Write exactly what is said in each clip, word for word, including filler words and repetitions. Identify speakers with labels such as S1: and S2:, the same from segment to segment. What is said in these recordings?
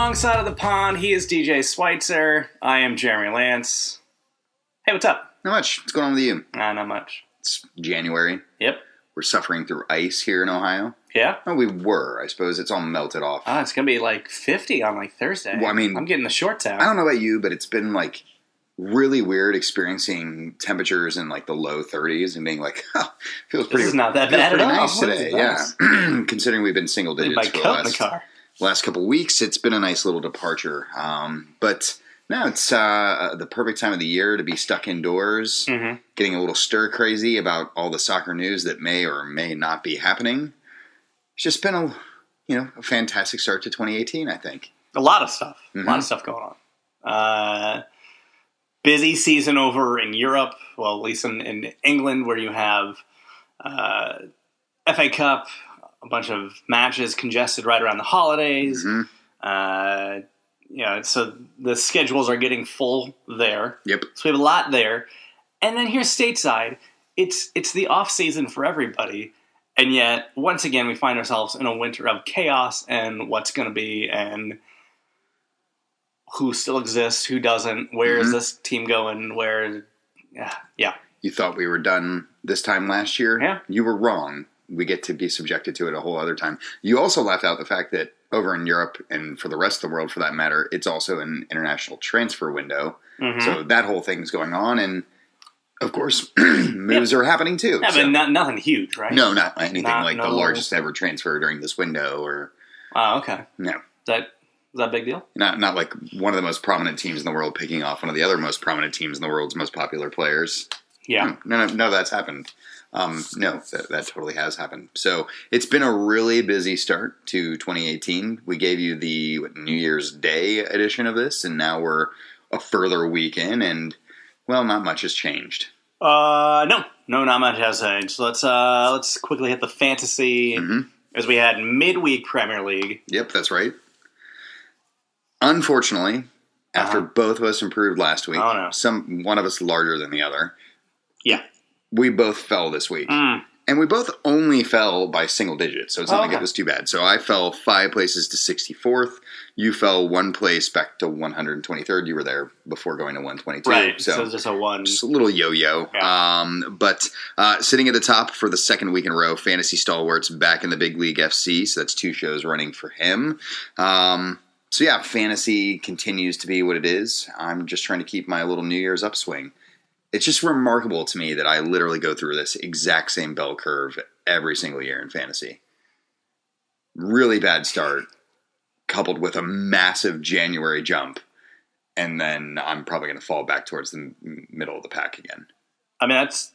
S1: wrong side of the pond. He is D J Schweitzer. I am Jeremy Lance. Hey, what's up?
S2: Not much. What's going on with you?
S1: Nah, not much.
S2: It's January.
S1: Yep.
S2: We're suffering through ice here in Ohio.
S1: Yeah?
S2: Oh, we were. I suppose it's all melted off.
S1: Ah, it's going to be like fifty on like Thursday.
S2: Well, I mean,
S1: I'm getting the shorts out.
S2: I don't know about you, but it's been like really weird experiencing temperatures in like the low thirties and being like, oh, feels pretty,
S1: this is not that
S2: feels
S1: bad
S2: pretty
S1: at all.
S2: nice today. Yeah.
S1: Nice.
S2: Considering we've been single digits
S1: my
S2: for the
S1: coat in
S2: last,
S1: the car.
S2: last couple of weeks, it's been a nice little departure. Um, but no, it's uh, the perfect time of the year to be stuck indoors,
S1: mm-hmm.
S2: getting a little stir crazy about all the soccer news that may or may not be happening. It's just been a, you know, a fantastic start to twenty eighteen, I think.
S1: A lot of stuff.
S2: Mm-hmm.
S1: A lot of stuff going on. Uh, busy season over in Europe. Well, at least in, in England, where you have uh, F A Cup, a bunch of matches congested right around the holidays.
S2: Mm-hmm.
S1: Uh, yeah, so the schedules are getting full there.
S2: Yep.
S1: So we have a lot there. And then here's stateside. It's it's the off season for everybody. And yet, once again, we find ourselves in a winter of chaos and what's going to be and who still exists, who doesn't, where
S2: mm-hmm.
S1: is this team going, where, yeah, yeah.
S2: You thought we were done this time last year?
S1: Yeah.
S2: You were wrong. We get to be subjected to it a whole other time. You also left out the fact that over in Europe, and for the rest of the world for that matter, it's also an international transfer window.
S1: Mm-hmm.
S2: So that whole thing's going on, and of course, moves yeah. are happening too.
S1: Yeah,
S2: so.
S1: but not, nothing huge, right?
S2: No, not anything not, like
S1: no.
S2: the largest ever transfer during this window, or
S1: oh, okay.
S2: No.
S1: Is that is that a big deal?
S2: Not not like one of the most prominent teams in the world picking off one of the other most prominent teams in the world's most popular players.
S1: Yeah.
S2: Hmm, no, no, no, that's happened. Um, no, that, that totally has happened. So it's been a really busy start to twenty eighteen. We gave you the what, New Year's Day edition of this, and now we're a further week in, and, well, not much has changed.
S1: Uh, no. No, not much has changed. Let's, uh, let's quickly hit the fantasy,
S2: mm-hmm.
S1: as we had midweek Premier League.
S2: Yep, that's right. Unfortunately, after uh-huh. both of us improved last week,
S1: oh, no.
S2: some one of us larger than the other,
S1: yeah,
S2: we both fell this week.
S1: Mm.
S2: And we both only fell by single digits, so it's not
S1: oh,
S2: like
S1: okay.
S2: it was too bad. So I fell five places to sixty-fourth. You fell one place back to one hundred twenty-third. You were there before going to one twenty-two.
S1: Right,
S2: so,
S1: so just a one.
S2: Just a little yo-yo.
S1: Yeah.
S2: Um, but uh, sitting at the top for the second week in a row, Fantasy Stalwarts back in the Big League F C, so that's two shows running for him. Um, so yeah, fantasy continues to be what it is. I'm just trying to keep my little New Year's upswing. It's just remarkable to me that I literally go through this exact same bell curve every single year in fantasy. Really bad start, coupled with a massive January jump, and then I'm probably going to fall back towards the m- middle of the pack again.
S1: I mean, that's...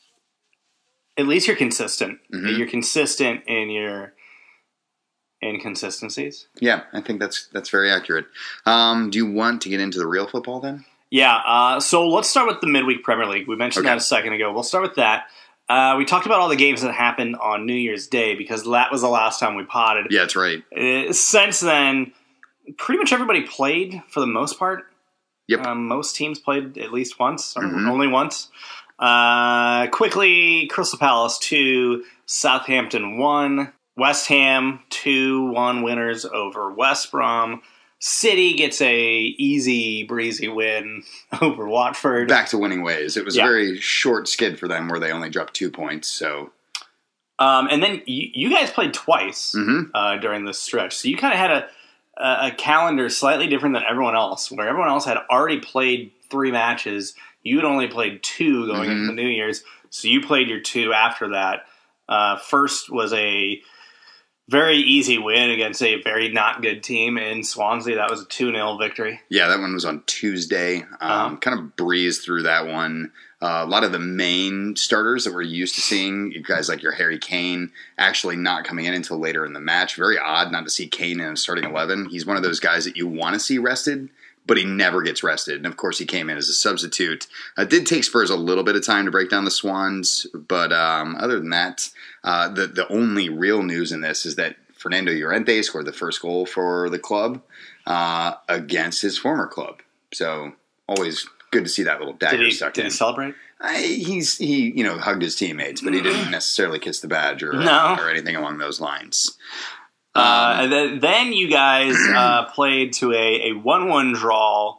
S1: At least you're consistent.
S2: Mm-hmm.
S1: You're consistent in your inconsistencies.
S2: Yeah, I think that's that's very accurate. Um, do you want to get into the real football then?
S1: Yeah, uh, so let's start with the midweek Premier League. We mentioned
S2: okay.
S1: that a second ago. We'll start with that. Uh, we talked about all the games that happened on New Year's Day because that was the last time we potted.
S2: Yeah, that's right.
S1: Uh, since then, pretty much everybody played for the most part.
S2: Yep.
S1: Um, most teams played at least once, or
S2: mm-hmm.
S1: only once. Uh, quickly, Crystal Palace two, Southampton one, West Ham two one winners over West Brom. City gets a easy breezy win over Watford.
S2: Back to winning ways. It was
S1: yeah.
S2: a very short skid for them where they only dropped two points. So,
S1: um, and then you, you guys played twice
S2: mm-hmm.
S1: uh, during this stretch, so you kind of had a, a a calendar slightly different than everyone else, where everyone else had already played three matches. You had only played two going
S2: mm-hmm.
S1: into the New Year's, so you played your two after that. Uh, first was a very easy win against a very not good team in Swansea. That was a two nil victory.
S2: Yeah, that one was on Tuesday. Um, uh-huh. Kind of breezed through that one. Uh, a lot of the main starters that we're used to seeing, guys like your Harry Kane, actually not coming in until later in the match. Very odd not to see Kane in a starting eleven. He's one of those guys that you want to see rested, but he never gets rested. And, of course, he came in as a substitute. It did take Spurs a little bit of time to break down the Swans, but um, other than that, uh, the, the only real news in this is that Fernando Llorente scored the first goal for the club uh, against his former club. So always good to see that little dagger
S1: did he,
S2: stuck
S1: did
S2: in.
S1: Did he celebrate?
S2: I, he's He, you know, hugged his teammates, but he didn't necessarily kiss the badge or,
S1: no.
S2: or anything along those lines.
S1: Uh, and then, then you guys uh, played to a, a one one draw,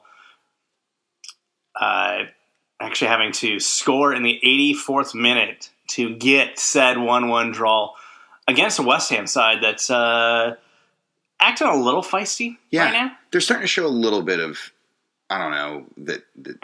S1: uh, actually having to score in the eighty-fourth minute to get said one one draw against a West Ham side that's uh, acting a little feisty
S2: yeah,
S1: right now.
S2: They're starting to show a little bit of, I don't know, that... that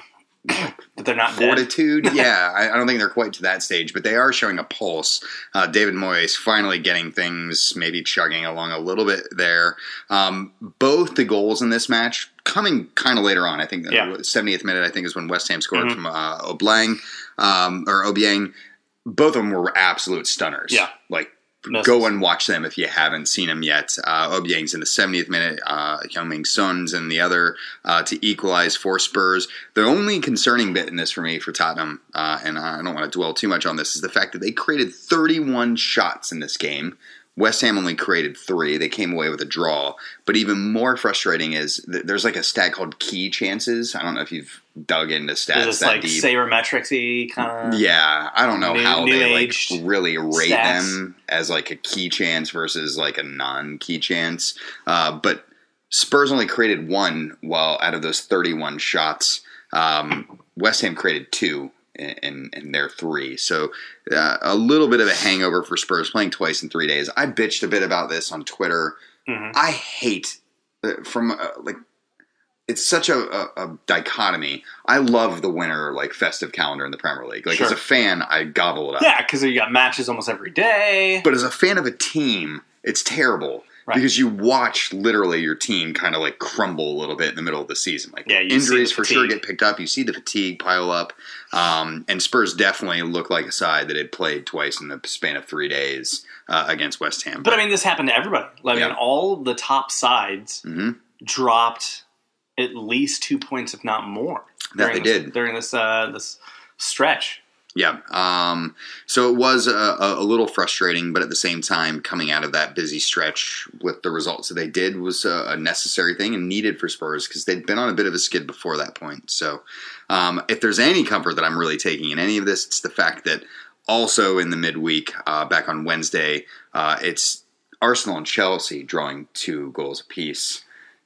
S1: But they're not
S2: fortitude. yeah, I, I don't think they're quite to that stage, but they are showing a pulse. Uh, David Moyes finally getting things maybe chugging along a little bit there. Um, both the goals in this match coming kind of later on. I think the
S1: yeah.
S2: seventieth minute, I think, is when West Ham scored mm-hmm. from uh, Obiang, um, or Obiang. Both of them were absolute stunners.
S1: Yeah.
S2: Like, go and watch them if you haven't seen them yet. Uh, Obiang's in the seventieth minute. Uh, Heung-min Son's in the other uh, to equalize for Spurs. The only concerning bit in this for me for Tottenham, uh, and I don't want to dwell too much on this, is the fact that they created thirty-one shots in this game. West Ham only created three. They came away with a draw. But even more frustrating is that there's like a stat called key chances. I don't know if you've dug into stats
S1: is this
S2: that
S1: like
S2: deep.
S1: Sabermetrics-y kind of?
S2: Yeah, I don't know
S1: new,
S2: how
S1: new
S2: they like
S1: age
S2: really rate
S1: stats.
S2: them as like a key chance versus like a non-key chance. Uh, but Spurs only created one, while out of those thirty-one shots, um, West Ham created two. In, in their three. So uh, a little bit of a hangover for Spurs playing twice in three days. I bitched a bit about this on Twitter. Mm-hmm. I hate uh, from uh, like it's such a, a, a dichotomy. I love the winter like festive calendar in the Premier League. Like sure. As a fan, I gobble it up.
S1: Yeah, because you got matches almost every day.
S2: But as a fan of a team, it's terrible. Right. Because you watch literally your team kind of like crumble a little bit in the middle of the season. Like yeah, injuries for sure get picked up. You see the fatigue pile up. Um, and Spurs definitely look like a side that had played twice in the span of three days uh, against West Ham.
S1: But, but I mean, this happened to everybody. I mean, yeah. all the top sides mm-hmm. dropped at least two points, if not more.
S2: That they
S1: this,
S2: did.
S1: During this, uh, this stretch.
S2: Yeah. Um, so it was a, a little frustrating, but at the same time, coming out of that busy stretch with the results that they did was a, a necessary thing and needed for Spurs because they'd been on a bit of a skid before that point. So um, if there's any comfort that I'm really taking in any of this, it's the fact that also in the midweek, uh, back on Wednesday, uh, it's Arsenal and Chelsea drawing two goals apiece.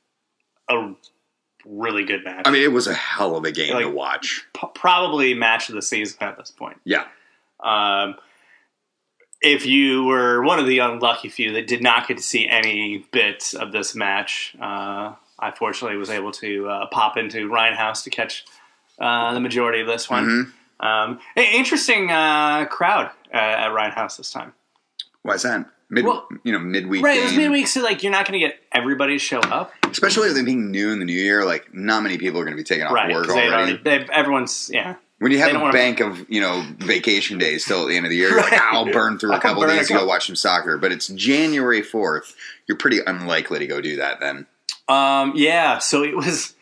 S1: A really good match.
S2: I mean, it was a hell of a game like, to watch.
S1: P- probably match of the season at this point.
S2: Yeah.
S1: Um, if you were one of the unlucky few that did not get to see any bits of this match, uh, I fortunately was able to uh, pop into Ryan House to catch uh, the majority of this one. Mm-hmm. Um, interesting uh, crowd uh, at Ryan House this time.
S2: Why is that? Mid, well, you know, midweek
S1: right,
S2: game.
S1: It was midweek, so like you're not going to get everybody to show up.
S2: Especially with it being new in the new year, like not many people are going to be taking off
S1: right,
S2: work already.
S1: already they, everyone's, yeah.
S2: When you have a bank to... of, you know, vacation days still at the end of the year, you're like, I'll burn through a couple days to go watch some soccer. But it's January fourth. You're pretty unlikely to go do that then.
S1: Um, yeah, so it was,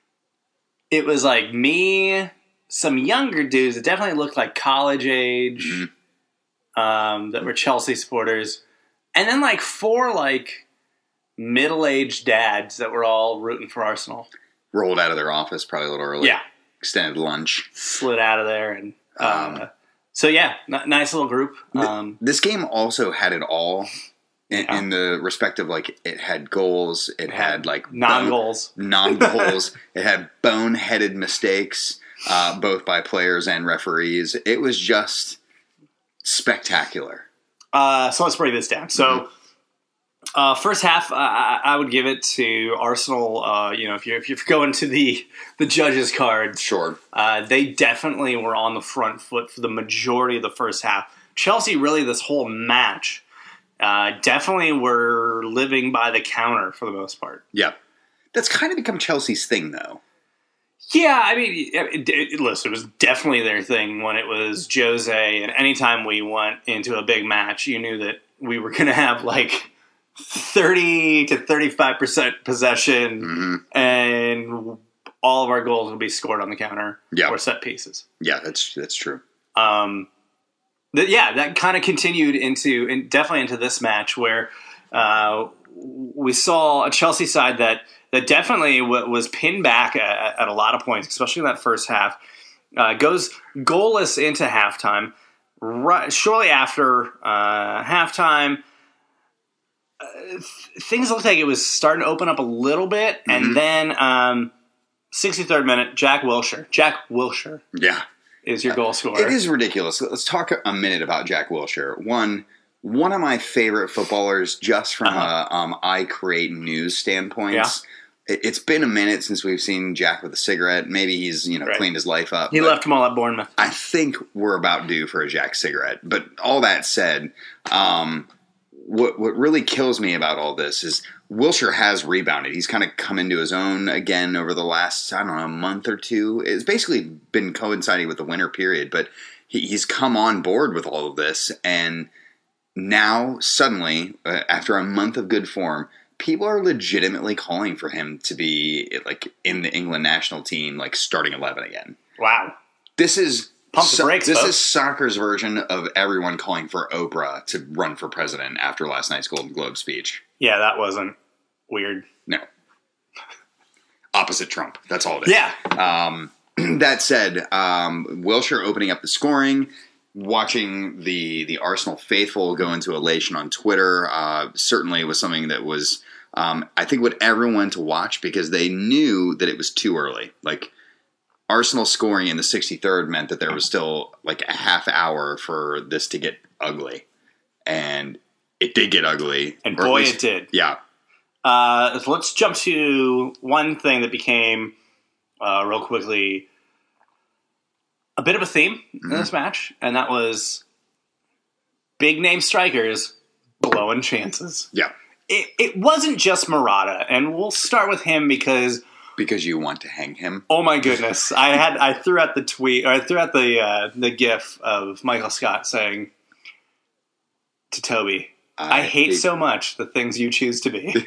S1: it was like me, some younger dudes that definitely looked like college age, mm-hmm. um, that were Chelsea supporters. And then like four like middle-aged dads that were all rooting for Arsenal.
S2: Rolled out of their office probably a little early.
S1: Yeah.
S2: Extended lunch.
S1: Slid out of there. and uh, um, So yeah, n- nice little group. Um,
S2: this game also had it all in, yeah. in the respect of like it had goals. It had like
S1: non-goals.
S2: Bone, non-goals. It had boneheaded mistakes, uh, both by players and referees. It was just spectacular.
S1: Uh, so let's break this down. So, uh, first half, uh, I would give it to Arsenal. Uh, you know, if you're if you're going to the the judges' cards,
S2: sure,
S1: uh, they definitely were on the front foot for the majority of the first half. Chelsea, really, this whole match, uh, definitely were living by the counter for the most part.
S2: Yeah, that's kind of become Chelsea's thing, though.
S1: Yeah, I mean, it, it, listen, it was definitely their thing when it was Jose, and anytime we went into a big match, you knew that we were going to have like thirty to thirty-five percent possession, mm-hmm. and all of our goals would be scored on the counter
S2: yeah.
S1: or set pieces.
S2: Yeah, that's that's true.
S1: Um, th- yeah, that kind of continued into, in, definitely into this match where uh, we saw a Chelsea side that that definitely w- was pinned back at, at a lot of points, especially in that first half. Uh, goes goalless into halftime. Right, shortly after uh, halftime, uh, th- things looked like it was starting to open up a little bit, mm-hmm. and then um, sixty-third minute, Jack Wilshere. Jack Wilshere.
S2: Yeah.
S1: Is your goal scorer.
S2: It is ridiculous. Let's talk a minute about Jack Wilshere. One, one of my favorite footballers, just from uh-huh. a um, I create news standpoint.
S1: Yeah.
S2: It, it's been a minute since we've seen Jack with a cigarette. Maybe he's you know right. cleaned his life up.
S1: He left them all at Bournemouth.
S2: I think we're about due for a Jack cigarette. But all that said, um, what what really kills me about all this is Wilshere has rebounded. He's kind of come into his own again over the last, I don't know, month or two. It's basically been coinciding with the winter period, but he, he's come on board with all of this. And now, suddenly, uh, after a month of good form, people are legitimately calling for him to be like in the England national team, like starting eleven again.
S1: Wow.
S2: This is...
S1: Pump the brakes,
S2: This
S1: folks.
S2: is soccer's version of everyone calling for Oprah to run for president after last night's Golden Globe speech.
S1: Yeah, that wasn't weird.
S2: No. Opposite Trump. That's all it is.
S1: Yeah.
S2: Um, that said, um, Wilshere opening up the scoring, watching the the Arsenal faithful go into elation on Twitter, uh, certainly was something that was, um, I think, what everyone to watch because they knew that it was too early. Like, Arsenal scoring in the sixty-third meant that there was still like a half hour for this to get ugly. And it did get ugly.
S1: And boy, least, it did.
S2: Yeah.
S1: Uh, so let's jump to one thing that became, uh, real quickly, a bit of a theme mm-hmm. in this match. And that was big name strikers blowing chances.
S2: Yeah.
S1: It, it wasn't just Murata. And we'll start with him because...
S2: Because you want to hang him?
S1: Oh my goodness! I had I threw out the tweet, or I threw out the uh, the GIF of Michael Scott saying to Toby, "I, I hate it, so much the things you choose to be."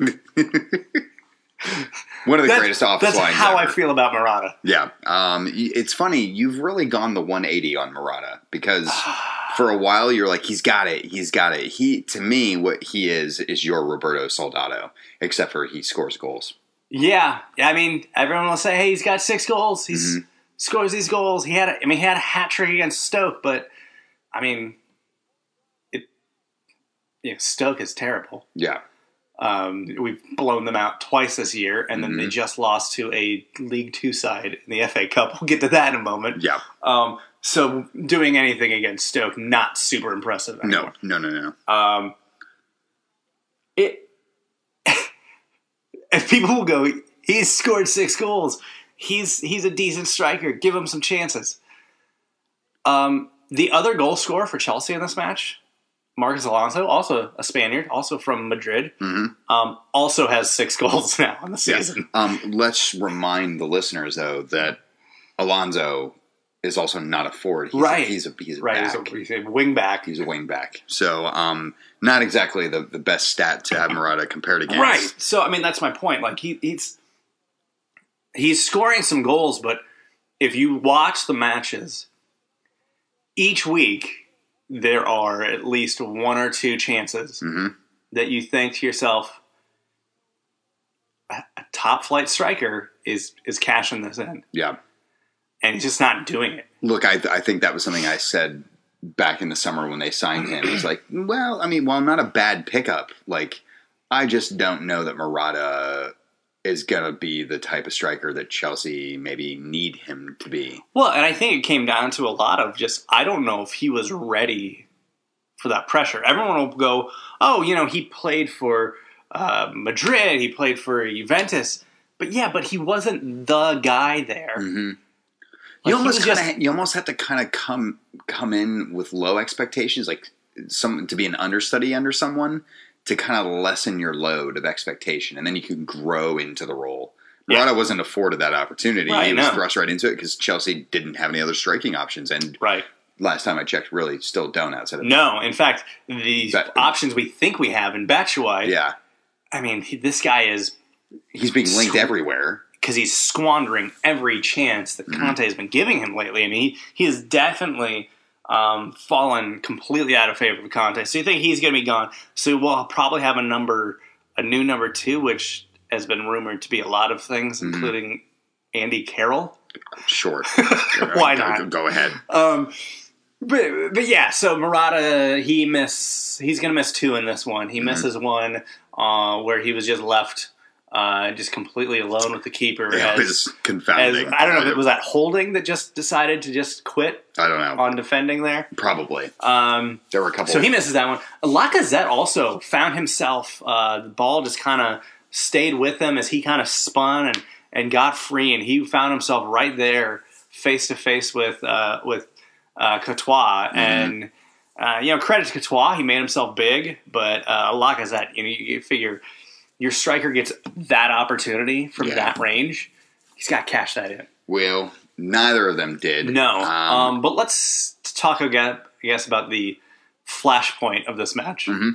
S2: One of the
S1: that's,
S2: greatest office
S1: that's
S2: lines.
S1: That's how
S2: ever.
S1: I feel about Murata.
S2: Yeah, um, it's funny. You've really gone the one eighty on Murata because for a while you're like, he's got it, he's got it. He, to me, what he is is your Roberto Soldado, except for he scores goals.
S1: Yeah, I mean, everyone will say, "Hey, he's got six goals. He mm-hmm. scores these goals." He had, a, I mean, he had a hat trick against Stoke, but I mean, it, you know, Stoke is terrible.
S2: Yeah,
S1: um, we've blown them out twice this year, and then mm-hmm. they just lost to a League Two side in the F A Cup. We'll get to that in a moment.
S2: Yeah.
S1: Um, so doing anything against Stoke, not super impressive. Anymore.
S2: No, no, no,
S1: no. Um, it. If people will go, he's scored six goals. He's he's a decent striker. Give him some chances. Um, the other goal scorer for Chelsea in this match, Marcos Alonso, also a Spaniard, also from Madrid,
S2: mm-hmm.
S1: um, also has six goals now in the season.
S2: Yeah. Um, let's remind the listeners, though, that Alonso is also not a forward. He's
S1: right.
S2: A, he's a he's a
S1: right.
S2: back.
S1: He's a, he's a wing back.
S2: He's a wing back. So um, not exactly the, the best stat to have Murata compared against.
S1: Right. So I mean that's my point. Like he, he's he's scoring some goals, but if you watch the matches, each week there are at least one or two chances
S2: mm-hmm.
S1: that you think to yourself, a, a top flight striker is is cashing this in.
S2: Yeah.
S1: And he's just not doing it.
S2: Look, I, I think that was something I said back in the summer when they signed him. He's like, well, I mean, well, not a bad pickup. Like, I just don't know that Murata is going to be the type of striker that Chelsea maybe need him to be.
S1: Well, and I think it came down to a lot of just, I don't know if he was ready for that pressure. Everyone will go, oh, you know, he played for uh, Madrid, he played for Juventus. But yeah, but he wasn't the guy there.
S2: Mm-hmm. You like almost kind of you almost have to kind of come come in with low expectations, like some to be an understudy under someone to kind of lessen your load of expectation, and then you can grow into the role.
S1: Yeah.
S2: Murata wasn't afforded that opportunity;
S1: right,
S2: he was
S1: no.
S2: thrust right into it because Chelsea didn't have any other striking options. And
S1: right.
S2: last time I checked, really still don't outside of
S1: no. In fact, the but, options we think we have in Batshuayi,
S2: yeah,
S1: I mean, he, this guy is
S2: he's being linked sw- everywhere.
S1: Because he's squandering every chance that Conte has been giving him lately. I mean, he, he has definitely um, fallen completely out of favor with Conte. So you think he's going to be gone. So we'll probably have a number, a new number two, which has been rumored to be a lot of things, mm-hmm. including Andy Carroll.
S2: Sure.
S1: Why not?
S2: Go, go ahead.
S1: Um, But, but yeah, so Murata, he miss he's going to miss two in this one. He misses mm-hmm. one uh, where he was just left uh, just completely alone with the keeper.
S2: Yeah,
S1: as,
S2: it was confounding.
S1: As, I don't know if it was that Holding that just decided to just quit.
S2: I don't know.
S1: On defending there.
S2: Probably.
S1: Um,
S2: there were a couple.
S1: So he misses that one. Lacazette also found himself, uh, the ball just kind of stayed with him as he kind of spun and, and got free, and he found himself right there face to face with uh, with uh, Courtois. Mm-hmm. And, uh, you know, credit to Courtois. He made himself big, but uh, Lacazette, you know, you figure your striker gets that opportunity from yeah. that range. He's got to cash that in.
S2: Well, neither of them did.
S1: No. Um, um, but let's talk again, I guess, about the flashpoint of this match.
S2: Mm-hmm.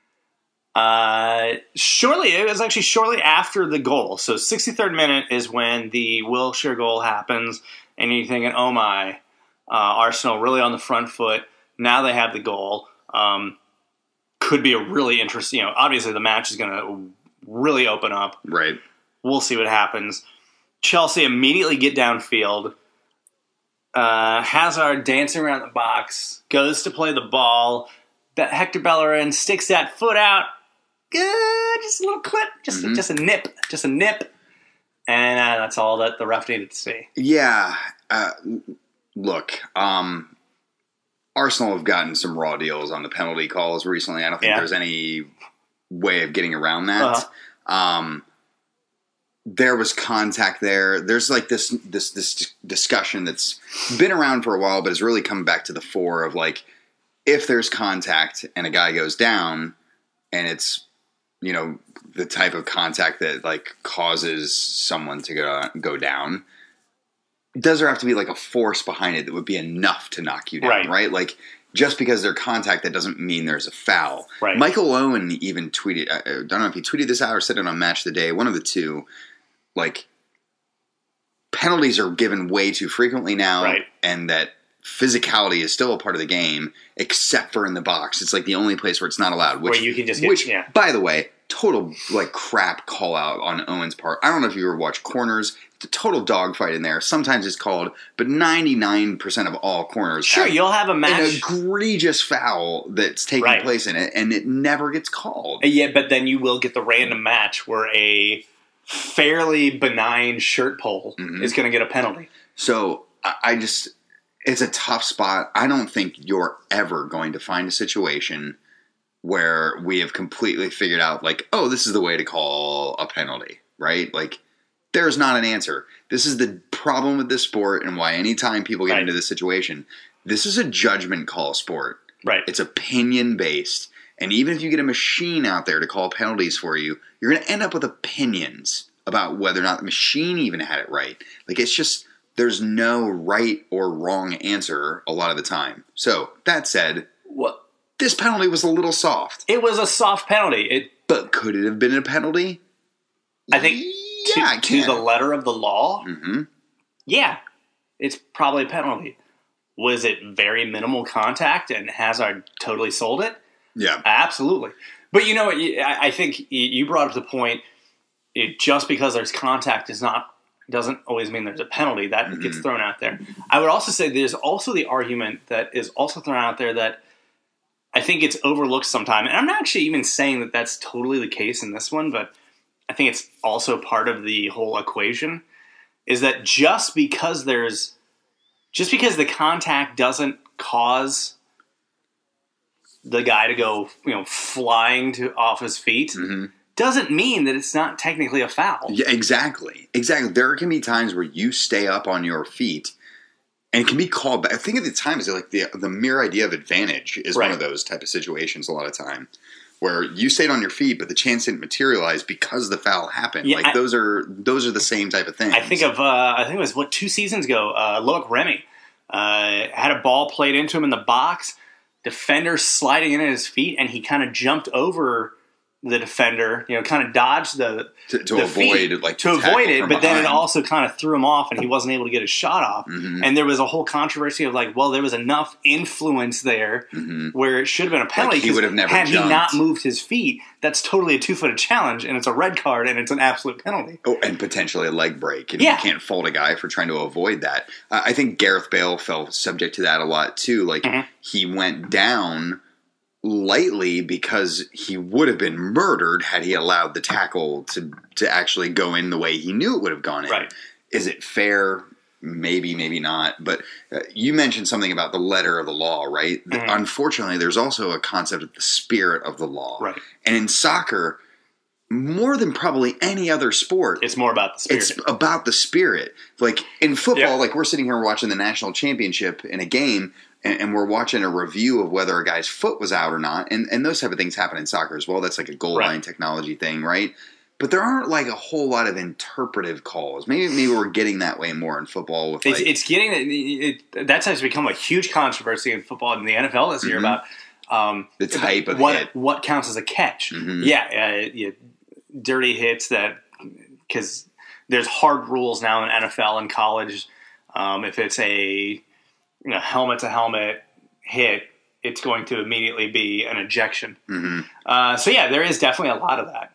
S1: Uh, shortly, it was actually shortly after the goal. So sixty-third minute is when the Wilshere goal happens, and you're thinking, oh my, uh, Arsenal really on the front foot. Now they have the goal. Um, could be a really interesting, you know, obviously the match is going to really open up.
S2: Right.
S1: We'll see what happens. Chelsea immediately get downfield. Uh, Hazard dancing around the box, goes to play the ball. Hector Bellerin sticks that foot out. Good, just a little clip, just mm-hmm. just a nip, just a nip, and uh, that's all that the ref needed to see.
S2: Yeah, uh, look, um, Arsenal have gotten some raw deals on the penalty calls recently. I don't think yeah. there's any way of getting around that. Uh-huh. Um, there was contact there. There's like this this this discussion that's been around for a while, but has really come back to the fore of like, if there's contact and a guy goes down, and it's, you know, the type of contact that like causes someone to go go down, does there have to be like a force behind it that would be enough to knock you down, right? right? Like, just because they're contact, that doesn't mean there's a foul.
S1: Right.
S2: Michael Owen even tweeted, I don't know if he tweeted this out or said it on Match of the Day, one of the two, like, penalties are given way too frequently now,
S1: right.
S2: and that physicality is still a part of the game, except for in the box. It's like the only place where it's not allowed. Which,
S1: where you can just get,
S2: which,
S1: yeah.
S2: by the way, total like crap call out on Owen's part. I don't know if you ever watch corners. It's a total dogfight in there. Sometimes it's called, but ninety-nine percent of all corners
S1: sure,
S2: have
S1: you'll have a match.
S2: An egregious foul that's taking
S1: right.
S2: place in it, and it never gets called.
S1: Yeah, but then you will get the random match where a fairly benign shirt pull mm-hmm. is going to get a penalty.
S2: So I, I just... It's a tough spot. I don't think you're ever going to find a situation where we have completely figured out, like, oh, this is the way to call a penalty, right? Like, there's not an answer. This is the problem with this sport, and why anytime people get right. into this situation, this is a judgment call sport.
S1: Right.
S2: It's opinion-based. And even if you get a machine out there to call penalties for you, you're going to end up with opinions about whether or not the machine even had it right. Like, it's just... There's no right or wrong answer a lot of the time. So, that said,
S1: what?
S2: This penalty was a little soft.
S1: It was a soft penalty. It,
S2: but could it have been a penalty?
S1: I think
S2: yeah,
S1: to, to the letter of the law,
S2: mm-hmm.
S1: yeah, it's probably a penalty. Was it very minimal contact and Hazard totally sold it?
S2: Yeah.
S1: Absolutely. But you know what? I think you brought up the point, it, just because there's contact is not doesn't always mean there's a penalty. That mm-hmm. gets thrown out there. I would also say there's also the argument that is also thrown out there that I think it's overlooked sometimes. And I'm not actually even saying that that's totally the case in this one, but I think it's also part of the whole equation, is that just because there's, just because the contact doesn't cause the guy to go, you know, flying to off his feet,
S2: mm-hmm.
S1: doesn't mean that it's not technically a foul.
S2: Yeah, exactly. Exactly. There can be times where you stay up on your feet and it can be called back. I think at the time, is like the the mere idea of advantage is right. one of those type of situations a lot of time where you stayed on your feet, but the chance didn't materialize because the foul happened. Yeah, like I, those are those are the same type of things.
S1: I think of uh, I think it was what two seasons ago, uh, Loic Remy uh, had a ball played into him in the box, defender sliding in at his feet, and he kind of jumped over the defender, you know, kind of dodged the
S2: to, to
S1: the
S2: avoid
S1: feet,
S2: like
S1: to avoid it, but then it
S2: behind.
S1: also kind of threw him off, and he wasn't able to get his shot off.
S2: Mm-hmm.
S1: And there was a whole controversy of like, well, there was enough influence there
S2: Mm-hmm.
S1: where it should have been a penalty.
S2: Like he would have never
S1: had
S2: jumped.
S1: he not moved his feet, that's totally a two-footed challenge, and it's a red card, and it's an absolute penalty.
S2: Oh, and potentially a leg break. And
S1: Yeah.
S2: you can't fault a guy for trying to avoid that. Uh, I think Gareth Bale fell subject to that a lot too. Like
S1: Mhm.
S2: he went down lightly because he would have been murdered had he allowed the tackle to to actually go in the way he knew it would have gone in.
S1: Right.
S2: Is it fair? Maybe, maybe not. But uh, you mentioned something about the letter of the law, right?
S1: Mhm.
S2: Unfortunately, there's also a concept of the spirit of the law.
S1: Right.
S2: And in soccer, more than probably any other sport,
S1: It's more about the spirit.
S2: it's about the spirit. Like in football,
S1: Yeah.
S2: like we're sitting here watching the national championship in a game, and, and we're watching a review of whether a guy's foot was out or not. And, and those type of things happen in soccer as well. That's like a goal
S1: Right.
S2: line technology thing, right? But there aren't like a whole lot of interpretive calls. Maybe maybe we're getting that way more in football. With
S1: It's,
S2: like,
S1: it's getting it, it, that's actually become a huge controversy in football in the N F L this year
S2: Mhm.
S1: about um,
S2: The type of
S1: what
S2: hit.
S1: what counts as a catch.
S2: Mhm.
S1: Yeah, uh, yeah, dirty hits that because there's hard rules now in N F L and college. Um, if it's a you know, helmet to helmet hit, it's going to immediately be an ejection.
S2: Mhm.
S1: Uh, so yeah, there is definitely a lot of that.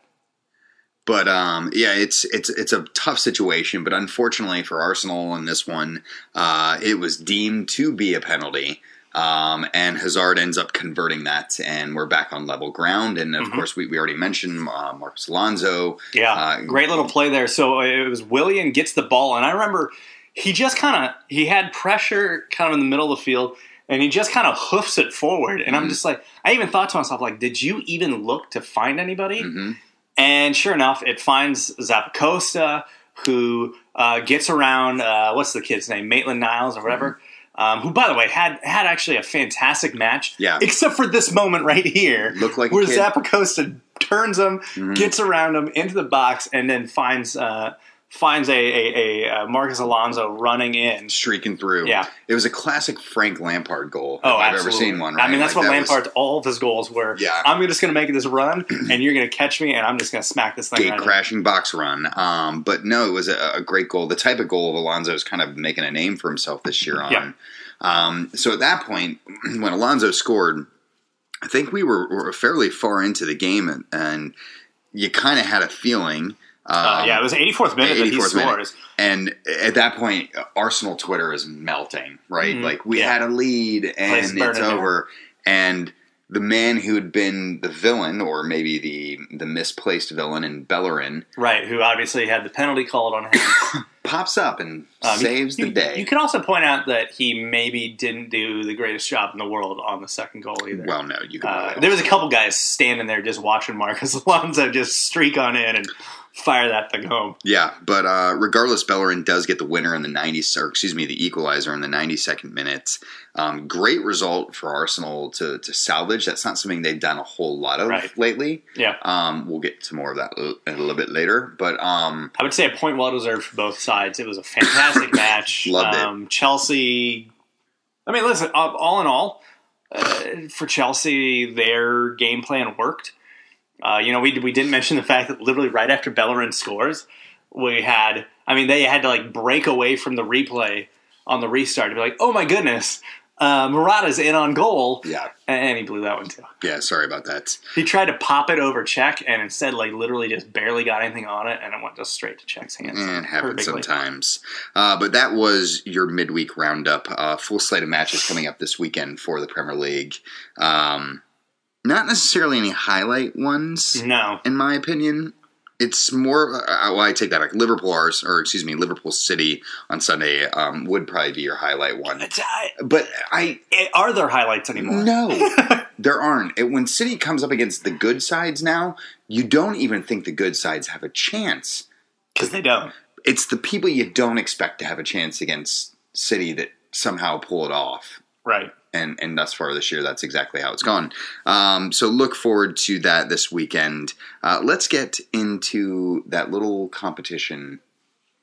S2: But um, yeah, it's it's it's a tough situation. But unfortunately for Arsenal in this one, uh, it was deemed to be a penalty, um, and Hazard ends up converting that, and we're back on level ground. And of
S1: Mhm.
S2: course, we, we already mentioned uh, Marcos Alonso.
S1: Yeah,
S2: Uh,
S1: great little play there. So it was Willian gets the ball, and I remember he just kind of he had pressure kind of in the middle of the field, and he just kind of hoofs it forward. And I'm
S2: Mhm.
S1: just like, I even thought to myself, like, did you even look to find anybody?
S2: Mhm.
S1: And sure enough, it finds Zappacosta, who uh, gets around. Uh, what's the kid's name? Maitland Niles or whatever. Um, who, by the way, had had actually a fantastic match.
S2: Yeah.
S1: Except for this moment right here,
S2: Looked like a
S1: where
S2: kid.
S1: Zappacosta turns him,
S2: Mhm.
S1: gets around him into the box, and then finds uh, finds a, a, a uh, Marcus Alonso running in.
S2: Streaking through.
S1: Yeah.
S2: It was a classic Frank Lampard goal.
S1: Oh,
S2: if I've
S1: absolutely.
S2: ever seen one. Right?
S1: I mean, that's
S2: Like,
S1: what
S2: that was
S1: Lampard's all of his goals were.
S2: Yeah.
S1: I'm just going to make this run, and you're going to catch me, and I'm just going to smack this thing
S2: Gate
S1: right in.
S2: crashing box run. Um, but no, it was a, a great goal. The type of goal of Alonso is kind of making a name for himself this year on.
S1: Yeah.
S2: Um, so at that point, when Alonso scored, I think we were, were fairly far into the game, and, and you kind of had a feeling. Um,
S1: Uh, yeah, it was eighty-fourth minute that he
S2: eighty-fourth minute.
S1: scores.
S2: And at that point, Arsenal Twitter is melting, right?
S1: Mhm.
S2: Like, we
S1: Yeah.
S2: had a lead,
S1: Place
S2: and it's
S1: burning down.
S2: over. And the man who had been the villain, or maybe the the misplaced villain in Bellerin,
S1: Right, who obviously had the penalty called on him.
S2: pops up and
S1: Um,
S2: saves
S1: you,
S2: the day.
S1: You can also point out that he maybe didn't do the greatest job in the world on the second goal either.
S2: Well, no, you can.
S1: uh,
S2: really
S1: there was a
S2: also-
S1: couple guys standing there just watching Marcus Alonso just streak on in and fire that thing home.
S2: Yeah, but uh, regardless, Bellerin does get the winner in the ninetieth, or excuse me, the equalizer in the ninety-second minute. Um, great result for Arsenal to to salvage. That's not something they've done a whole lot of
S1: Right.
S2: lately.
S1: Yeah.
S2: Um, we'll get to more of that a little- a little bit later, but um,
S1: I would say a point well deserved for both sides. It was a fantastic match.
S2: Loved it.
S1: um, Chelsea, I mean, listen, all all in all, uh, for Chelsea, their game plan worked. Uh, you know, we we didn't mention the fact that literally right after Bellerin scores, we had, I mean, they had to like break away from the replay on the restart to be like, oh my goodness, uh, Morata's in on goal.
S2: yeah,
S1: And he blew that one too.
S2: yeah. Sorry about that.
S1: He tried to pop it over Czech and instead like literally just barely got anything on it and it went just straight to Czech's hands.
S2: And happens
S1: Perfectly.
S2: sometimes. Uh, but that was your midweek roundup. Uh, full slate of matches coming up this weekend for the Premier League. Um, not necessarily any highlight ones,
S1: No.
S2: in my opinion. It's more. Uh, well, I take that back. Liverpool, Ars- or excuse me, Liverpool City on Sunday um, would probably be your highlight one.
S1: It's, I,
S2: But I
S1: are there highlights anymore?
S2: no, there aren't. It, when City comes up against the good sides now, you don't even think the good sides have a chance.
S1: Because they don't.
S2: It's the people you don't expect to have a chance against City that somehow pull it off.
S1: Right.
S2: And and thus far this year, that's exactly how it's gone. Um, so look forward to that this weekend. Uh, let's get into that little competition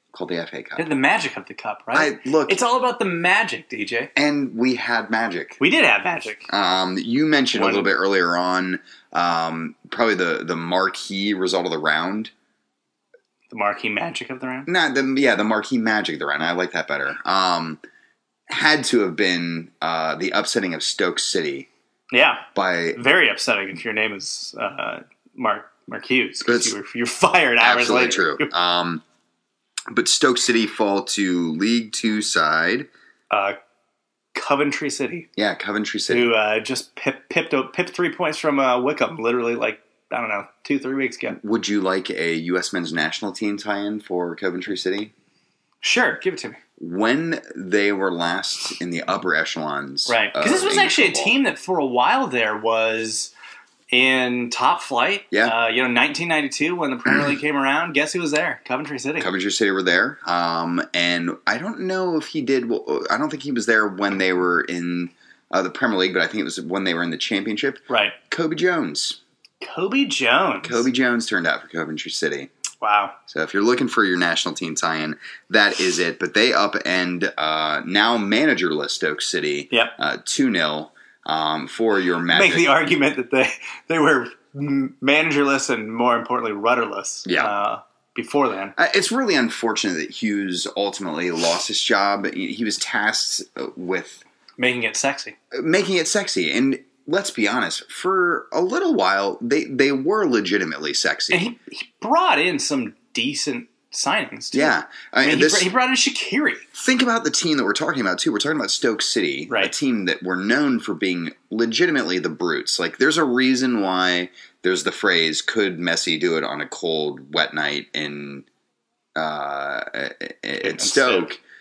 S2: called the F A Cup.
S1: The magic of the cup, right?
S2: I, look,
S1: it's all about the magic, D J.
S2: And we had magic.
S1: We did have magic.
S2: Um, you mentioned
S1: One.
S2: a little bit earlier on, um, probably the, the marquee result of the round.
S1: The marquee magic of the round?
S2: Not the yeah, the marquee magic of the round. I like that better. Um, had to have been uh, the upsetting of Stoke City.
S1: Yeah.
S2: By
S1: very upsetting if your name is uh, Mark Mark Hughes. You were, you're fired hours
S2: absolutely
S1: later.
S2: True. Um, but Stoke City fall to League Two side.
S1: Uh, Coventry City.
S2: Yeah, Coventry City.
S1: Who uh, just pip, pipped, pipped three points from uh, Wickham, literally like, I don't know, two, three weeks ago.
S2: Would you like a U S men's national team tie-in for Coventry City?
S1: Sure, give it to me.
S2: When they were last in the upper echelons.
S1: Right. Because this was English actually football. A team that for a while there was in top flight.
S2: Yeah.
S1: Uh, you know, nineteen ninety-two when the Premier League came around, guess who was there? Coventry City.
S2: Coventry City were there. Um, and I don't know if he did, well, I don't think he was there when they were in uh, the Premier League, but I think it was when they were in the Championship.
S1: Right.
S2: Coby Jones.
S1: Coby Jones.
S2: Coby Jones turned out for Coventry City.
S1: Wow.
S2: So if you're looking for your national team tie-in, that is it. But they upend uh, now managerless Stoke City
S1: yep.
S2: uh, two nil um, for your magic.
S1: Make the argument that they, they were managerless and, more importantly, rudderless
S2: yeah.
S1: uh, before then.
S2: Uh, it's really unfortunate that Hughes ultimately lost his job. He, he was tasked with...
S1: Making it sexy.
S2: Making it sexy. And... Let's be honest. For a little while, they, they were legitimately sexy.
S1: And he, he brought in some decent signings, too.
S2: Yeah.
S1: I mean, this, he, brought, he brought in Shaqiri.
S2: Think about the team that we're talking about, too. We're talking about Stoke City,
S1: right.
S2: a team that were known for being legitimately the brutes. Like, there's a reason why there's the phrase, could Messi do it on a cold, wet night in uh, at Stoke? Stoke.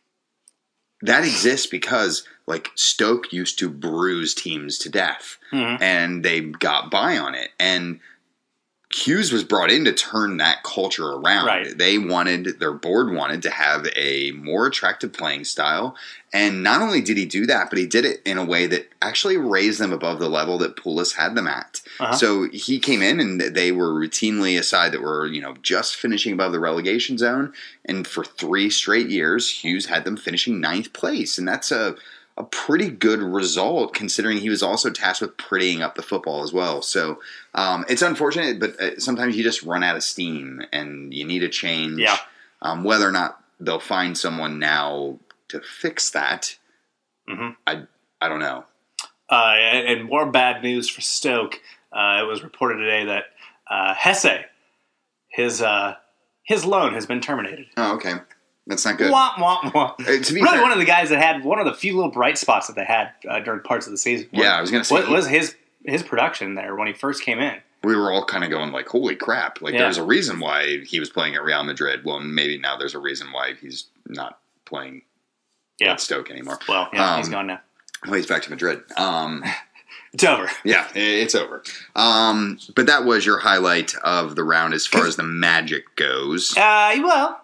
S2: That exists because, like, Stoke used to bruise teams to death,
S1: mm-hmm.
S2: and they got by on it. And Hughes was brought in to turn that culture around.
S1: Right.
S2: They wanted, their board wanted to have a more attractive playing style. And not only did he do that, but he did it in a way that actually raised them above the level that Pulis had them at.
S1: Uh-huh.
S2: So he came in and they were routinely a side that were, you know, just finishing above the relegation zone. And for three straight years, Hughes had them finishing ninth place. And that's a, a pretty good result considering he was also tasked with prettying up the football as well. So um, it's unfortunate, but uh, sometimes you just run out of steam and you need a change.
S1: Yeah.
S2: Um, whether or not they'll find someone now to fix that,
S1: mm-hmm.
S2: I I don't know.
S1: Uh, and, and more bad news for Stoke. Uh, it was reported today that uh, Hesse, his uh, his loan has been terminated.
S2: Oh, okay. That's not good.
S1: Wah, wah, wah.
S2: Uh, to be
S1: really,
S2: fair,
S1: one of the guys that had one of the few little bright spots that they had uh, during parts of the season.
S2: Yeah, I was going to say.
S1: What was his his production there when he first came in?
S2: We were all kind of going like, holy crap. Like,
S1: yeah.
S2: there's a reason why he was playing at Real Madrid. Well, maybe now there's a reason why he's not playing
S1: yeah.
S2: at Stoke anymore.
S1: Well, yeah,
S2: um,
S1: he's gone now.
S2: Well, he's back to Madrid. Um,
S1: it's over.
S2: Yeah, it's over. Um, but that was your highlight of the round as far as the magic goes.
S1: Uh, well...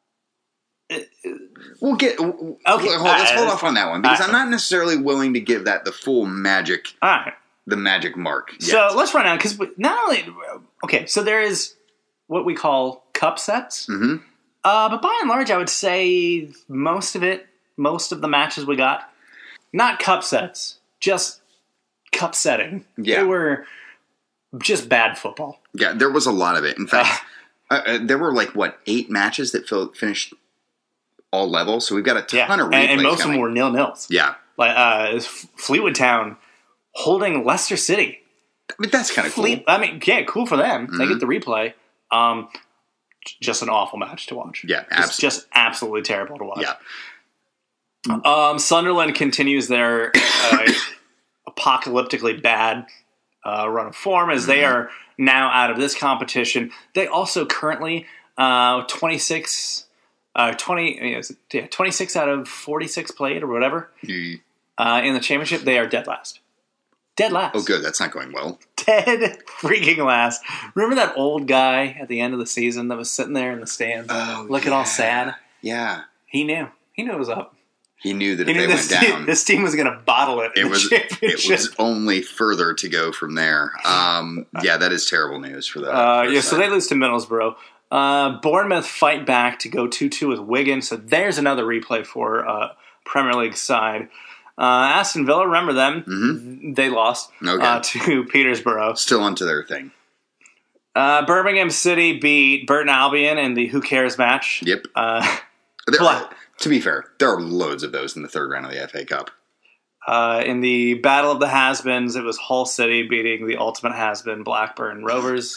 S2: We'll get okay. Hold, let's hold off on that one because I'm not necessarily willing to give that the full magic,
S1: all right.
S2: the magic mark. Yet.
S1: So let's run out because not only okay. So there is what we call cup sets,
S2: mm-hmm.
S1: uh, but by and large, I would say most of it, most of the matches we got, not cup sets, just cup setting.
S2: Yeah,
S1: they were just bad football.
S2: Yeah, there was a lot of it. In fact, uh, uh, there were like what eight matches that finished all level, so we've got a ton
S1: yeah.
S2: of replays
S1: and, and most
S2: coming.
S1: of them were nil nils.
S2: Yeah,
S1: like uh, Fleetwood Town holding Leicester City.
S2: I mean, that's kind of cool.
S1: I mean, yeah, cool for them.
S2: Mm-hmm.
S1: They get the replay. Um, just an awful match to watch.
S2: Yeah,
S1: absolutely.
S2: Just,
S1: just absolutely terrible to watch.
S2: Yeah.
S1: Um, Sunderland continues their uh, apocalyptically bad uh, run of form as mm-hmm. they are now out of this competition. They also currently uh, twenty-six. Uh, twenty, yeah, twenty-six out of forty-six played or whatever
S2: mm.
S1: uh, in the championship. They are dead last. Dead last.
S2: Oh, good. That's not going well.
S1: Dead freaking last. Remember that old guy at the end of the season that was sitting there in the stands
S2: oh,
S1: looking
S2: yeah.
S1: all sad?
S2: Yeah.
S1: He knew. He knew it was up.
S2: He knew that
S1: he
S2: if
S1: knew
S2: they
S1: this
S2: went
S1: team,
S2: down...
S1: this team was going to bottle it in
S2: it was,
S1: the championship.
S2: It was only further to go from there. Um, yeah, that is terrible news for that.
S1: Uh, yeah, so they lose to Middlesbrough. Uh, Bournemouth fight back to go two two with Wigan, so there's another replay for uh, Premier League side. Uh, Aston Villa, remember them?
S2: Mm-hmm.
S1: They lost
S2: Okay.
S1: uh, to Petersborough.
S2: Still onto their thing.
S1: Uh, Birmingham City beat Burton Albion in the Who Cares match.
S2: Yep.
S1: Uh,
S2: There
S1: Bla-
S2: are, to be fair, there are loads of those in the third round of the F A Cup.
S1: uh, in the Battle of the Has-Beens, it was Hull City beating the ultimate has-been Blackburn Rovers.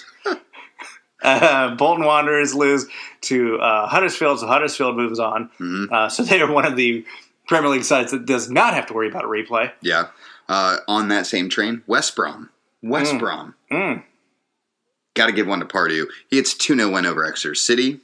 S1: uh, Bolton Wanderers lose to uh, Huddersfield, so Huddersfield moves on.
S2: Mm-hmm.
S1: Uh, so they are one of the Premier League sides that does not have to worry about a replay.
S2: Yeah. Uh, on that same train, West Brom. West
S1: Mm.
S2: Brom.
S1: Mm.
S2: Got to give one to Pardew. It's two nil win over Exeter City.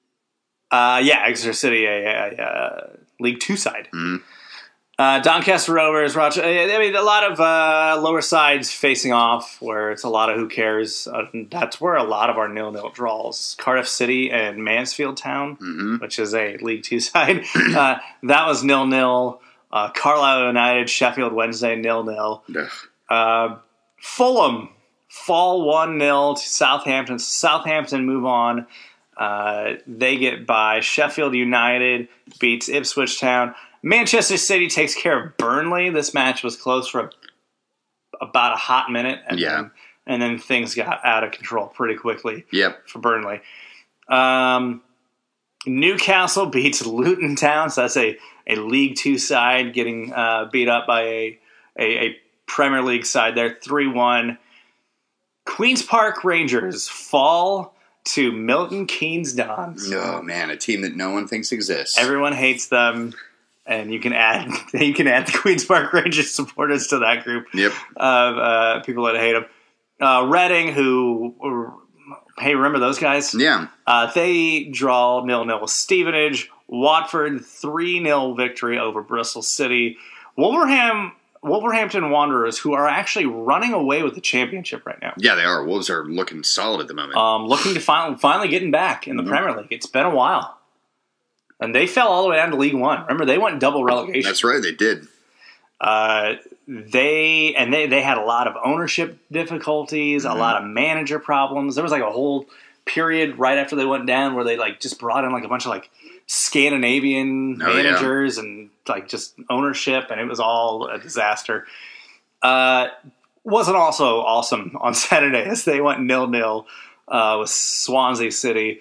S1: Uh, yeah, Exeter City, a, a, a League Two side.
S2: Mhm.
S1: Uh, Doncaster Rovers, Rochester. I mean, a lot of uh, lower sides facing off, where it's a lot of who cares. Uh, that's where a lot of our nil-nil draws. Cardiff City and Mansfield Town,
S2: Mm-hmm.
S1: which is a League Two side. uh, that was nil-nil. Uh, Carlisle United, Sheffield Wednesday, nil-nil. Uh, Fulham fall one nil to Southampton. Southampton move on. Uh, they get by. Sheffield United beats Ipswich Town. Manchester City takes care of Burnley. This match was close for a, about a hot minute. And
S2: Yeah.
S1: Then, and then things got out of control pretty quickly
S2: Yep.
S1: for Burnley. Um, Newcastle beats Luton Town. So that's a, a League Two side getting uh, beat up by a, a, a Premier League side there. three one. Queen's Park Rangers fall to Milton Keynes Dons.
S2: Oh, man, a team that no one thinks exists.
S1: Everyone hates them, and you can add you can add the Queen's Park Rangers supporters to that group
S2: Yep.
S1: of uh, people that hate them. Uh, Reading, who hey, remember those guys?
S2: Yeah.
S1: Uh, they draw nil-nil with Stevenage. Watford three nil victory over Bristol City. Wolverham. Wolverhampton Wanderers, who are actually running away with the championship right now.
S2: Yeah, they are. Wolves are looking solid at the moment.
S1: Um, looking to finally, finally getting back in the
S2: Mhm.
S1: Premier League. It's been a while. And they fell all the way down to League One. Remember, they went double relegation.
S2: That's right, they did.
S1: Uh, they and they, they had a lot of ownership difficulties,
S2: Mhm.
S1: a lot of manager problems. There was like a whole period right after they went down where they like just brought in like a bunch of like Scandinavian
S2: Oh, yeah.
S1: managers and like just ownership, and it was all a disaster. Uh, wasn't also awesome on Saturday as they went nil nil uh, with Swansea City.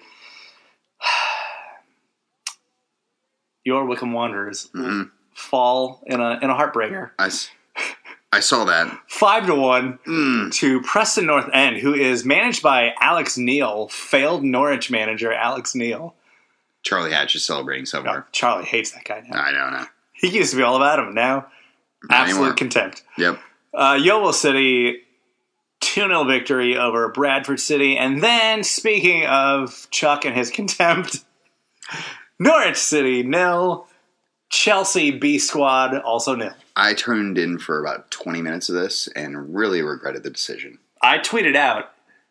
S1: Your Wycombe Wanderers
S2: Mhm.
S1: fall in a in a heartbreaker.
S2: I, s- I saw that.
S1: Five to one
S2: Mm.
S1: to Preston North End, who is managed by Alex Neil, failed Norwich manager Alex Neil.
S2: Charlie Hatch is celebrating somewhere.
S1: Charlie hates that guy now.
S2: I don't know.
S1: He used to be all about him. Now,
S2: Not
S1: absolute
S2: anymore.
S1: contempt.
S2: Yep.
S1: Uh, Yeovil City, two nil victory over Bradford City. And then, speaking of Chuck and his contempt, Norwich City, nil. Chelsea B squad, also nil.
S2: I tuned in for about twenty minutes of this and really regretted the decision.
S1: I tweeted out,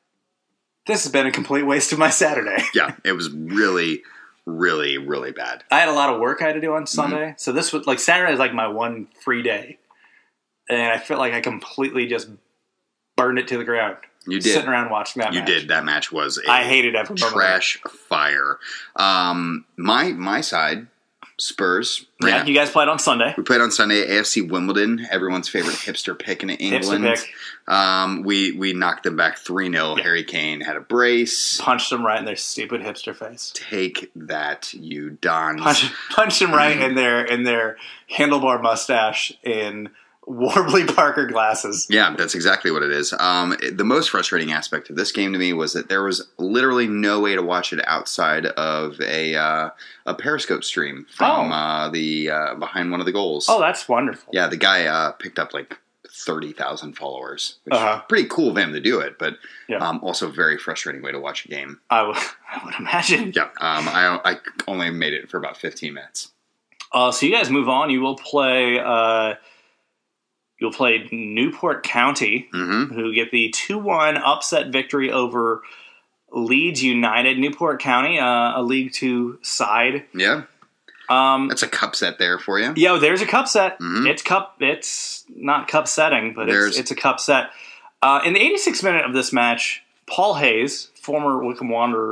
S1: this has been a complete waste of my Saturday.
S2: Yeah, it was really, really, really bad.
S1: I had a lot of work I had to do on Sunday. Mm-hmm. So this was like Saturday is like my one free day. And I feel like I completely just burned it to the ground.
S2: You did.
S1: Sitting around watching that
S2: You
S1: match.
S2: did. That match was a
S1: I hated every moment of it.
S2: trash fire. Um, my my side, Spurs.
S1: Yeah,
S2: ran-
S1: you guys played on Sunday.
S2: We played on Sunday, A F C Wimbledon, everyone's favorite hipster pick in England.
S1: Hipster pick.
S2: Um, we we knocked them back three nil.
S1: Yeah.
S2: Harry Kane had a brace.
S1: Punched them right in their stupid hipster face.
S2: Take that, you Dons.
S1: Punch, punched them right in their in their handlebar mustache in Warbley Parker glasses.
S2: Yeah, that's exactly what it is. Um, it- the most frustrating aspect of this game to me was that there was literally no way to watch it outside of a uh, a Periscope stream from
S1: Oh.
S2: uh, the uh, behind one of the goals.
S1: Oh, that's wonderful.
S2: Yeah, the guy uh, picked up like thirty thousand followers. Which
S1: Uh-huh.
S2: is pretty cool of him to do it, but
S1: Yeah.
S2: um, also very frustrating way to watch a game.
S1: I would I would imagine.
S2: Yeah, um, I, I only made it for about fifteen minutes.
S1: Uh, so you guys move on. You will play. Uh, you'll play Newport County,
S2: hmm
S1: who get the two one upset victory over Leeds United. Newport County, uh, a League Two side.
S2: Yeah,
S1: Um,
S2: that's a cup set there for you.
S1: yeah, there's a cup set.
S2: Mhm.
S1: It's cup. It's not cup setting, but
S2: There's-
S1: it's, it's a cup set. Uh, in the eighty-sixth minute of this match, Paul Hayes, former Wycombe Wanderer,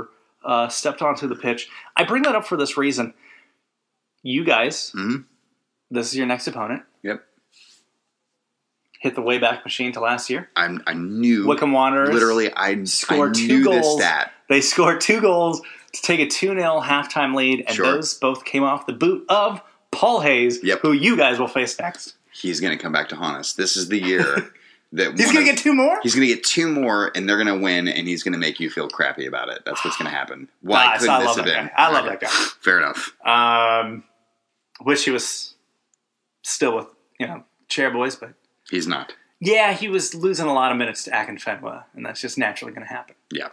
S1: uh, stepped onto the pitch. I bring that up for this reason. You guys,
S2: Mm-hmm.
S1: this is your next opponent.
S2: Yep.
S1: Hit the Wayback Machine to last year.
S2: I, I knew.
S1: Wickham Wanderers.
S2: Literally, I,
S1: scored
S2: I
S1: two
S2: knew
S1: goals.
S2: this stat.
S1: They scored two goals to take a two nil halftime lead, and
S2: Sure.
S1: those both came off the boot of Paul Hayes,
S2: Yep.
S1: who you guys will face next.
S2: He's going to come back to haunt us. This is the year that
S1: He's going to get two more?
S2: He's going to get two more, and they're going to win, and he's going to make you feel crappy about it. That's what's going to happen. Why
S1: Nice,
S2: couldn't
S1: I
S2: this
S1: love
S2: have
S1: that
S2: been?
S1: guy. I love
S2: Okay.
S1: that guy.
S2: Fair enough.
S1: Um, wish he was still with, you know, Chair Boys, but
S2: He's not.
S1: yeah, he was losing a lot of minutes to Akinfenwa, and that's just naturally going to happen.
S2: Yeah.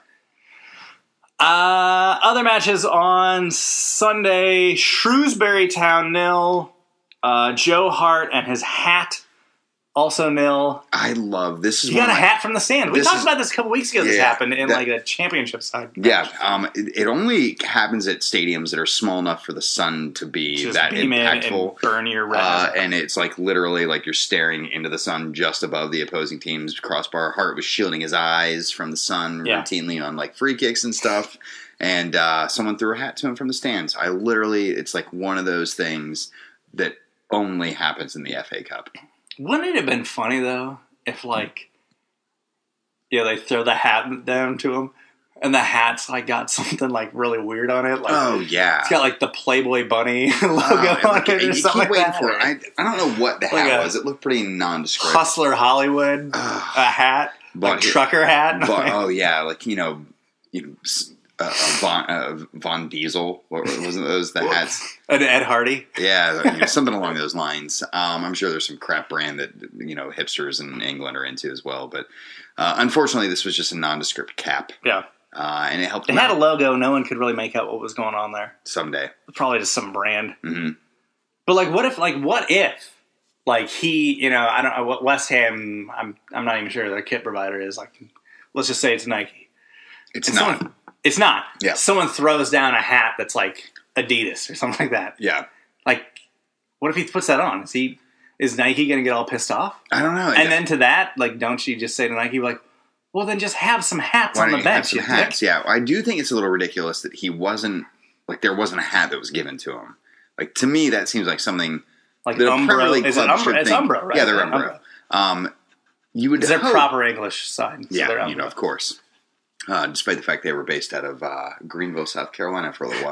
S1: Uh, other matches on Sunday: Shrewsbury Town nil, uh, Joe Hart and his hat also nil.
S2: I love this. Is
S1: He
S2: one
S1: got a
S2: of my-
S1: hat from the stand. We
S2: this
S1: talked
S2: is-
S1: about this a couple weeks ago. This
S2: Yeah,
S1: happened in
S2: that-
S1: like a championship side.
S2: Yeah, um, it, it only happens at stadiums that are small enough for the sun to be
S1: Just
S2: that
S1: beam in
S2: impactful.
S1: and burn your red.
S2: Uh, and it's like literally like you're staring into the sun just above the opposing team's crossbar. Hart was shielding his eyes from the sun
S1: Yeah.
S2: routinely on like free kicks and stuff. And uh, someone threw a hat to him from the stands. I literally, it's like one of those things that only happens in the F A Cup.
S1: Wouldn't it have been funny though if like, yeah, they throw the hat down to him, and the hat's like got something like really weird on it. Like,
S2: Oh yeah,
S1: it's got like the Playboy Bunny logo
S2: Uh,
S1: on
S2: like,
S1: it or
S2: you
S1: something
S2: keep
S1: like
S2: waiting
S1: that.
S2: for it. I, I don't know what the
S1: Like
S2: hat
S1: a
S2: was. It looked pretty nondescript.
S1: Hustler Hollywood,
S2: Ugh.
S1: a hat,
S2: But
S1: like
S2: it-
S1: trucker hat.
S2: But, oh yeah, like you know, you know, s- uh, uh, Von, uh, Von Diesel. What wasn't those the hats?
S1: And Ed Hardy.
S2: Yeah, you know, something along those lines. Um, I'm sure there's some crap brand that you know hipsters in England are into as well. But uh, unfortunately, this was just a nondescript cap,
S1: Yeah.
S2: uh, and it helped.
S1: It
S2: him
S1: had a
S2: out
S1: logo. No one could really make out what was going on there.
S2: someday.
S1: Probably just some brand.
S2: hmm
S1: But like, what if? Like, what if? Like he, you know, I don't know what West Ham. I'm, I'm not even sure their kit provider is. Like, let's just say it's Nike.
S2: It's
S1: And
S2: not.
S1: someone- it's not.
S2: Yeah.
S1: Someone throws down a hat that's like Adidas or something like that.
S2: Yeah,
S1: Like, what if he puts that on? Is he? Is Nike going to get all pissed off?
S2: I don't know.
S1: And then to that, like, don't you just say to Nike, like, well, then just have some hats
S2: Why
S1: on the
S2: don't you have
S1: bench.
S2: some
S1: you
S2: hats?
S1: dick.
S2: Yeah, I do think it's a little ridiculous that he wasn't like there wasn't a hat that was given to him. Like to me, that seems like something
S1: Like
S2: that a Premier
S1: Umbro.
S2: League
S1: Is it
S2: club
S1: Umbro?
S2: should
S1: It's
S2: think.
S1: Umbro, right?
S2: Yeah, they're
S1: Yeah,
S2: Umbro. Um, you would
S1: Is their
S2: hope-
S1: proper English side? So they're
S2: Yeah, you know,
S1: Umbro.
S2: of course. Uh, despite the fact they were based out of uh, Greenville, South Carolina for a little while.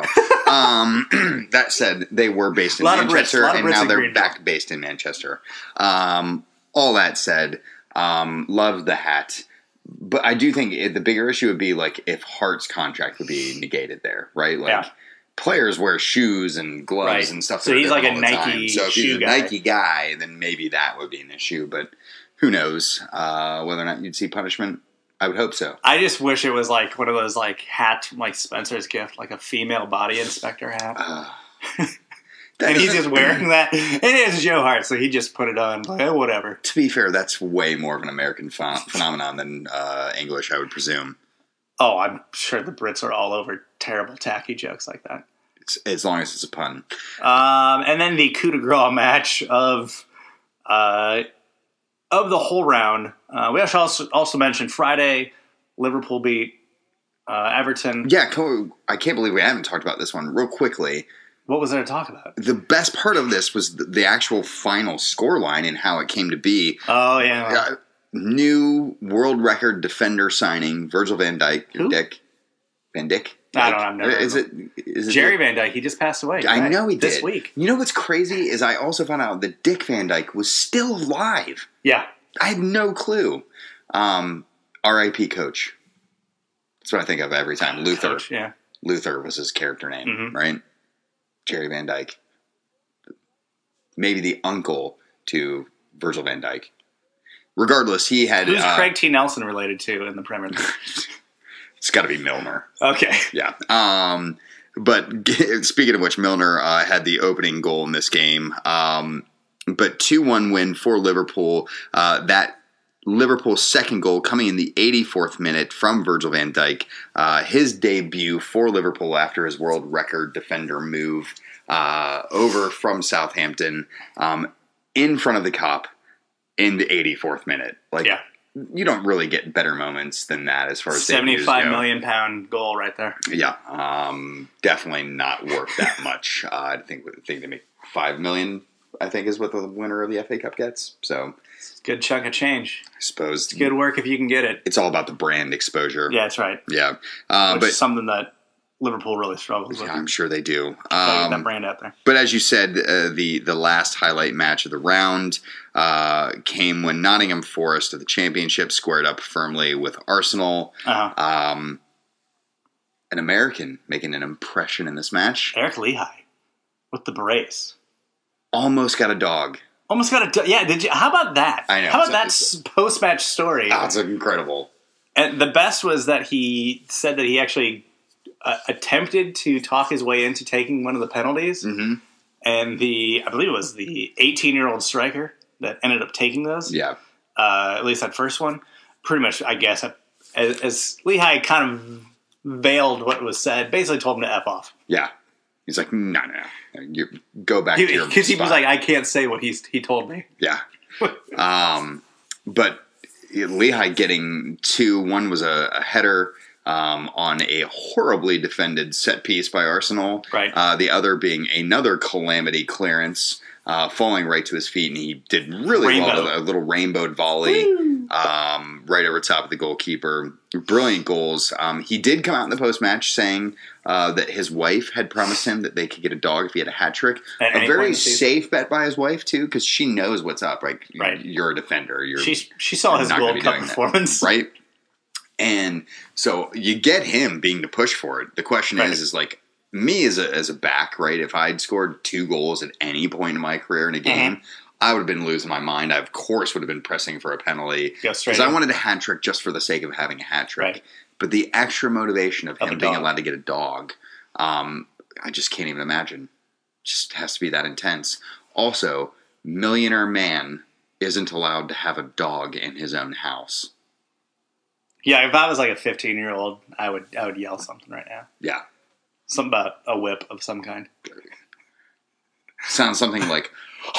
S2: um, that said, they were based in
S1: Lot of Brits,
S2: Manchester,
S1: lot of
S2: and
S1: Brits
S2: now
S1: in
S2: they're
S1: Greenville.
S2: back based in Manchester. Um, all that said, um, love the hat. But I do think it, the bigger issue would be like if Hart's contract would be negated there, right? Like
S1: Yeah.
S2: players wear shoes and gloves
S1: Right.
S2: and stuff.
S1: So
S2: that are
S1: he's like a
S2: different all the
S1: Nike
S2: time. So if
S1: shoe
S2: he's a
S1: guy.
S2: Nike guy, then maybe that would be an issue. But who knows uh, whether or not you'd see punishment? I would hope so.
S1: I just wish it was like one of those like hats from like Spencer's Gift, like a female body inspector hat.
S2: Uh, that
S1: And he's
S2: doesn't-
S1: just wearing that. It is Joe Hart, so he just put it on. Like, oh, whatever.
S2: To be fair, that's way more of an American ph- phenomenon than uh, English, I would presume.
S1: Oh, I'm sure the Brits are all over terrible, tacky jokes like that.
S2: It's, as long as it's a pun.
S1: Um, and then the coup de grace match of uh, of the whole round. Uh, we should also also mention Friday, Liverpool beat uh, Everton.
S2: Yeah, co- I can't believe we haven't talked about this one real quickly.
S1: What was there to talk about?
S2: The best part of this was the, the actual final scoreline and how it came to be.
S1: Oh yeah,
S2: Uh, new world record defender signing, Virgil van Dijk.
S1: Who?
S2: Dick. Van Dijk?
S1: I don't know, I've never
S2: Is
S1: heard
S2: it, is it
S1: Jerry Van Dyke. He just passed away.
S2: I
S1: right?
S2: know he
S1: this
S2: did.
S1: week.
S2: You know what's crazy is I also found out that Dick Van Dyke was still alive.
S1: Yeah,
S2: I had no clue. Um, R I P Coach. That's what I think of every time. Luther.
S1: Coach, yeah.
S2: Luther was his character name,
S1: Mhm.
S2: right? Jerry Van Dyke. Maybe the uncle to Virgil van Dijk. Regardless, he had...
S1: Who's
S2: uh,
S1: Craig T. Nelson related to in the Premier League?
S2: It's got to be Milner.
S1: Okay.
S2: Yeah. Um, but speaking of which, Milner uh, had the opening goal in this game. Um, but two one win for Liverpool. Uh, that Liverpool's second goal coming in the eighty-fourth minute from Virgil van Dijk. Uh, his debut for Liverpool after his world record defender move uh, over from Southampton um, in front of the Kop in the eighty-fourth minute. Like,
S1: Yeah.
S2: you don't really get better moments than that as far as
S1: seventy-five million pound goal right there.
S2: Yeah, um, definitely not worth that much. Uh, I think I think they make five million. I think is what the winner of the F A Cup gets. So
S1: it's a good chunk of change.
S2: I suppose
S1: it's good work if you can get it.
S2: It's all about the brand exposure.
S1: Yeah, that's right.
S2: Yeah, uh,
S1: Which
S2: but
S1: is something that Liverpool really struggles with.
S2: Yeah, I'm sure they do.
S1: Um, that
S2: um,
S1: brand out there.
S2: But as you said, uh, the the last highlight match of the round uh, came when Nottingham Forest of the Championship squared up firmly with Arsenal.
S1: Uh-huh.
S2: Um, an American making an impression in this match.
S1: Eric Lehigh with the brace.
S2: Almost got a dog.
S1: Almost got a dog. Yeah, did you? How about that?
S2: I know.
S1: How about that post match story?
S2: Oh, it's incredible.
S1: And the best was that he said that he actually uh, attempted to talk his way into taking one of the penalties.
S2: Mm-hmm.
S1: And the, I believe it was the eighteen-year-old striker that ended up taking those.
S2: Yeah.
S1: Uh, at least that first one. Pretty much, I guess, as, as Lehigh kind of veiled what was said, basically told him to F off.
S2: Yeah. He's like, no, no, no. You go back to your spot.
S1: Because he was like, I can't say what he's, he told me.
S2: Yeah. um, but Lehigh getting two. One was a, a header um, on a horribly defended set piece by Arsenal.
S1: Right.
S2: Uh, the other being another calamity clearance, uh, falling right to his feet, and he did really
S1: Rainbow.
S2: well. A little rainbowed volley um, right over top of the goalkeeper. Brilliant goals. Um, he did come out in the post-match saying uh, that his wife had promised him that they could get a dog if he had a hat trick.
S1: At
S2: a
S1: any point
S2: very
S1: in the season.
S2: safe bet by his wife, too, because she knows what's up. Like,
S1: Right.
S2: You're a defender. You're
S1: She's, she saw
S2: you're
S1: his
S2: not gonna
S1: World
S2: be
S1: Cup
S2: doing that,
S1: performance.
S2: right? And so you get him being the push for it. The question
S1: Right.
S2: is, is like, me as a as a back, right? If I'd scored two goals at any point in my career in a game,
S1: Mm-hmm.
S2: I would have been losing my mind. I, of course, would have been pressing for a penalty.
S1: Go straight
S2: Because I
S1: in.
S2: wanted a hat trick just for the sake of having a hat trick.
S1: Right.
S2: But the extra motivation of
S1: Of
S2: him
S1: a
S2: being
S1: dog.
S2: allowed to get a dog, um, I just can't even imagine. Just has to be that intense. Also, millionaire man isn't allowed to have a dog in his own house.
S1: Yeah, if I was like a fifteen-year-old, I would I would yell something right now.
S2: Yeah.
S1: Something about a whip of some kind.
S2: Sounds something like,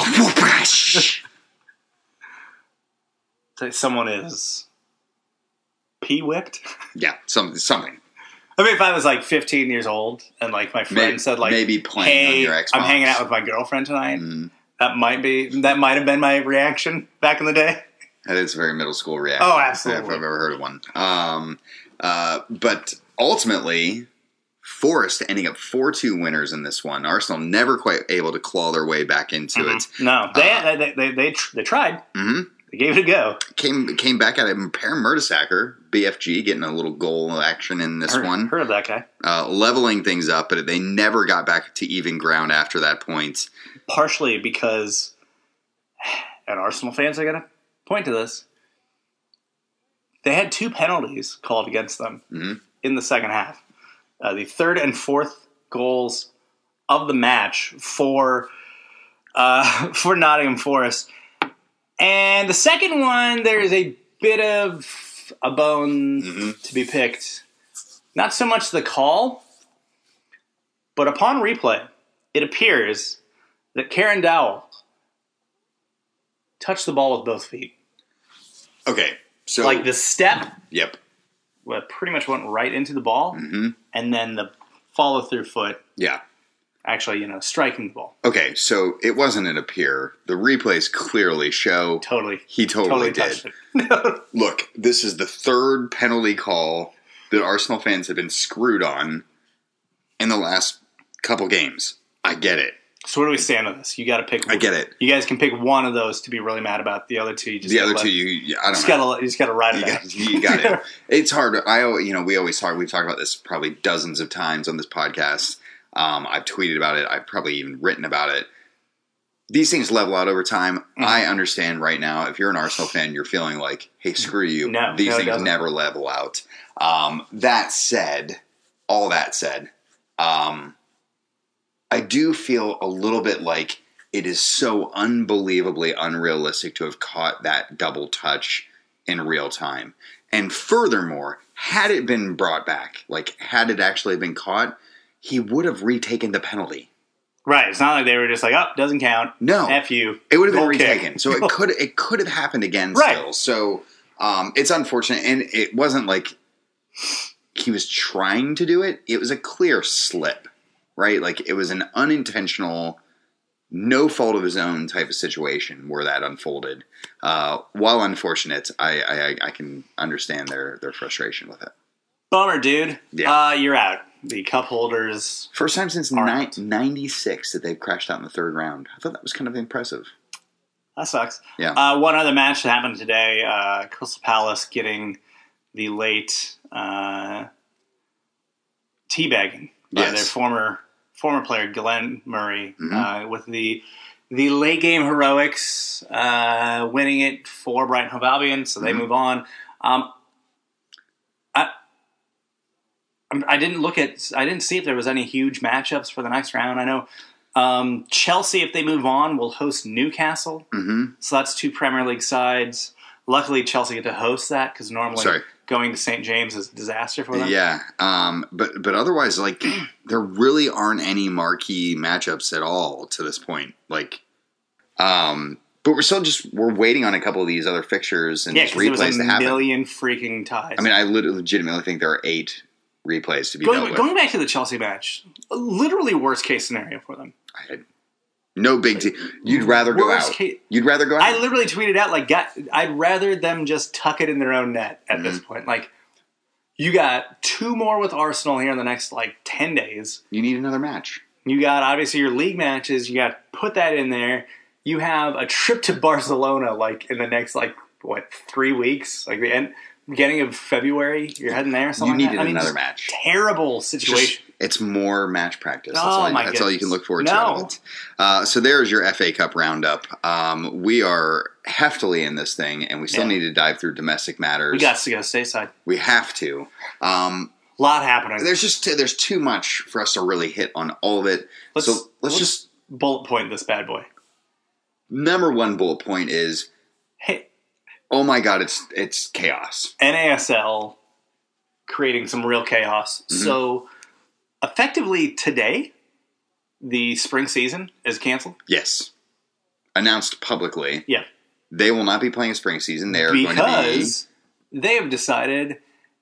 S1: So someone is pee-whipped?
S2: yeah, some, something.
S1: I mean, if I was like fifteen years old and like my friend
S2: Maybe-
S1: said like,
S2: maybe playing on
S1: hey,
S2: your Xbox.
S1: I'm hanging out with my girlfriend tonight.
S2: Mm,
S1: That might be, that might have been my reaction back in the day.
S2: that is a very middle school reaction.
S1: Oh, absolutely.
S2: If I've ever heard of one. Um, uh, but ultimately, Forest ending up four two winners in this one. Arsenal never quite able to claw their way back into it.
S1: No, they,
S2: Uh,
S1: they, they, they, tr- they tried.
S2: hmm
S1: They gave it a go.
S2: Came came back at it. Per Mertesacker, B F G, getting a little goal action in this
S1: Heard,
S2: one.
S1: heard of that guy.
S2: Uh, leveling things up, but they never got back to even ground after that point.
S1: Partially because, and Arsenal fans are going to point to this, they had two penalties called against them
S2: Mhm.
S1: in the second half. Uh, the third and fourth goals of the match for uh, for Nottingham Forest. And the second one, there is a bit of a bone
S2: Mhm.
S1: to be picked. Not so much the call, but upon replay, it appears that Karen Dowell touched the ball with both feet.
S2: Okay, so
S1: Like the step
S2: yep.
S1: well, pretty much went right into the ball,
S2: hmm
S1: and then the follow through foot
S2: Yeah.
S1: actually, you know, striking the ball.
S2: Okay, so it wasn't an appear. The replays clearly show
S1: Totally.
S2: he totally,
S1: Totally
S2: did.
S1: touched it.
S2: Look, this is the third penalty call that Arsenal fans have been screwed on in the last couple games. I get it.
S1: So where do we stand on this? You got to pick.
S2: I get it.
S1: You guys can pick one of those to be really mad about. The other two, you just
S2: The
S1: gotta
S2: other
S1: let-
S2: two, you, you I don't
S1: just
S2: know.
S1: gotta, you just got to ride it
S2: You
S1: out.
S2: got, you got it. It's hard. I, al- you know, we always talk. We've talked about this probably dozens of times on this podcast. Um, I've tweeted about it. I've probably even written about it. These things level out over time.
S1: Mm-hmm.
S2: I understand right now. If you're an Arsenal fan, you're feeling like, "Hey, screw you."
S1: No,
S2: These
S1: no, it
S2: things
S1: doesn't.
S2: never level out. Um, that said, all that said, um, I do feel a little bit like it is so unbelievably unrealistic to have caught that double touch in real time. And furthermore, had it been brought back, like had it actually been caught, he would have retaken the penalty.
S1: Right. It's not like they were just like, oh, doesn't count.
S2: No.
S1: F you.
S2: It would have been
S1: Goal kick.
S2: retaken. So it could it could have happened again
S1: Right.
S2: still. So Um, it's unfortunate, and it wasn't like he was trying to do it. It was a clear slip, right? Like it was an unintentional, no fault of his own type of situation where that unfolded. Uh, while unfortunate, I, I I can understand their their frustration with it.
S1: Bummer, dude.
S2: Yeah.
S1: Uh, you're out. The cup holders.
S2: First time since
S1: ni-
S2: ninety-six that they've crashed out in the third round. I thought that was kind of impressive.
S1: That sucks.
S2: Yeah.
S1: Uh, one other match that happened today, uh, Crystal Palace getting the late uh, teabagging by
S2: Yes.
S1: their former former player, Glenn Murray,
S2: Mhm.
S1: uh, with the the late game heroics, uh, winning it for Brighton Hove Albion, so they
S2: Mhm.
S1: move on. Um, I I didn't look at, I didn't see if there was any huge matchups for the next round. I know um, Chelsea, if they move on, will host Newcastle.
S2: Mm-hmm.
S1: So that's two Premier League sides. Luckily, Chelsea get to host that because normally
S2: Sorry.
S1: going to Saint James is a disaster for them.
S2: Yeah, um, but but otherwise, like there really aren't any marquee matchups at all to this point. Like, um, but we're still just we're waiting on a couple of these other fixtures and
S1: Yeah,
S2: these
S1: because there was
S2: replays
S1: a
S2: to happen.
S1: million freaking ties.
S2: I mean, I lit- legitimately think there are eight replays to be
S1: going,
S2: dealt with.
S1: going back to the Chelsea match, literally worst case scenario for them.
S2: I had no big deal. You'd rather go
S1: Worst
S2: out.
S1: case-
S2: You'd rather go out.
S1: I literally tweeted out, like, God, I'd rather them just tuck it in their own net at
S2: Mm-hmm.
S1: this point. Like, you got two more with Arsenal here in the next, like, ten days.
S2: You need another match.
S1: You got, obviously, your league matches. You got to put that in there. You have a trip to Barcelona, like, in the next, like, what, three weeks? Like, the end, beginning of February, you're heading there or something
S2: You
S1: like
S2: needed
S1: that? I mean,
S2: another
S1: just
S2: match.
S1: Terrible
S2: Just-
S1: situation.
S2: it's more match practice. That's,
S1: Oh,
S2: all,
S1: my
S2: that's all you can
S1: goodness.
S2: look forward to
S1: No.
S2: out of it. Uh, so there's your F A Cup roundup. Um, we are heftily in this thing, and we still
S1: Yeah.
S2: need to dive through domestic matters.
S1: We got to go stateside.
S2: We have to. Um,
S1: A lot happening.
S2: there's just there's too much for us to really hit on all of it.
S1: Let's,
S2: so let's, just
S1: bullet point this bad boy.
S2: number one bullet point is,
S1: Hey,
S2: oh my god, it's it's chaos.
S1: N A S L creating some real chaos.
S2: Mm-hmm.
S1: So, effectively today, the spring season is canceled.
S2: Yes, announced publicly.
S1: Yeah,
S2: They will not be playing a spring season. They are going to be.
S1: because they have decided,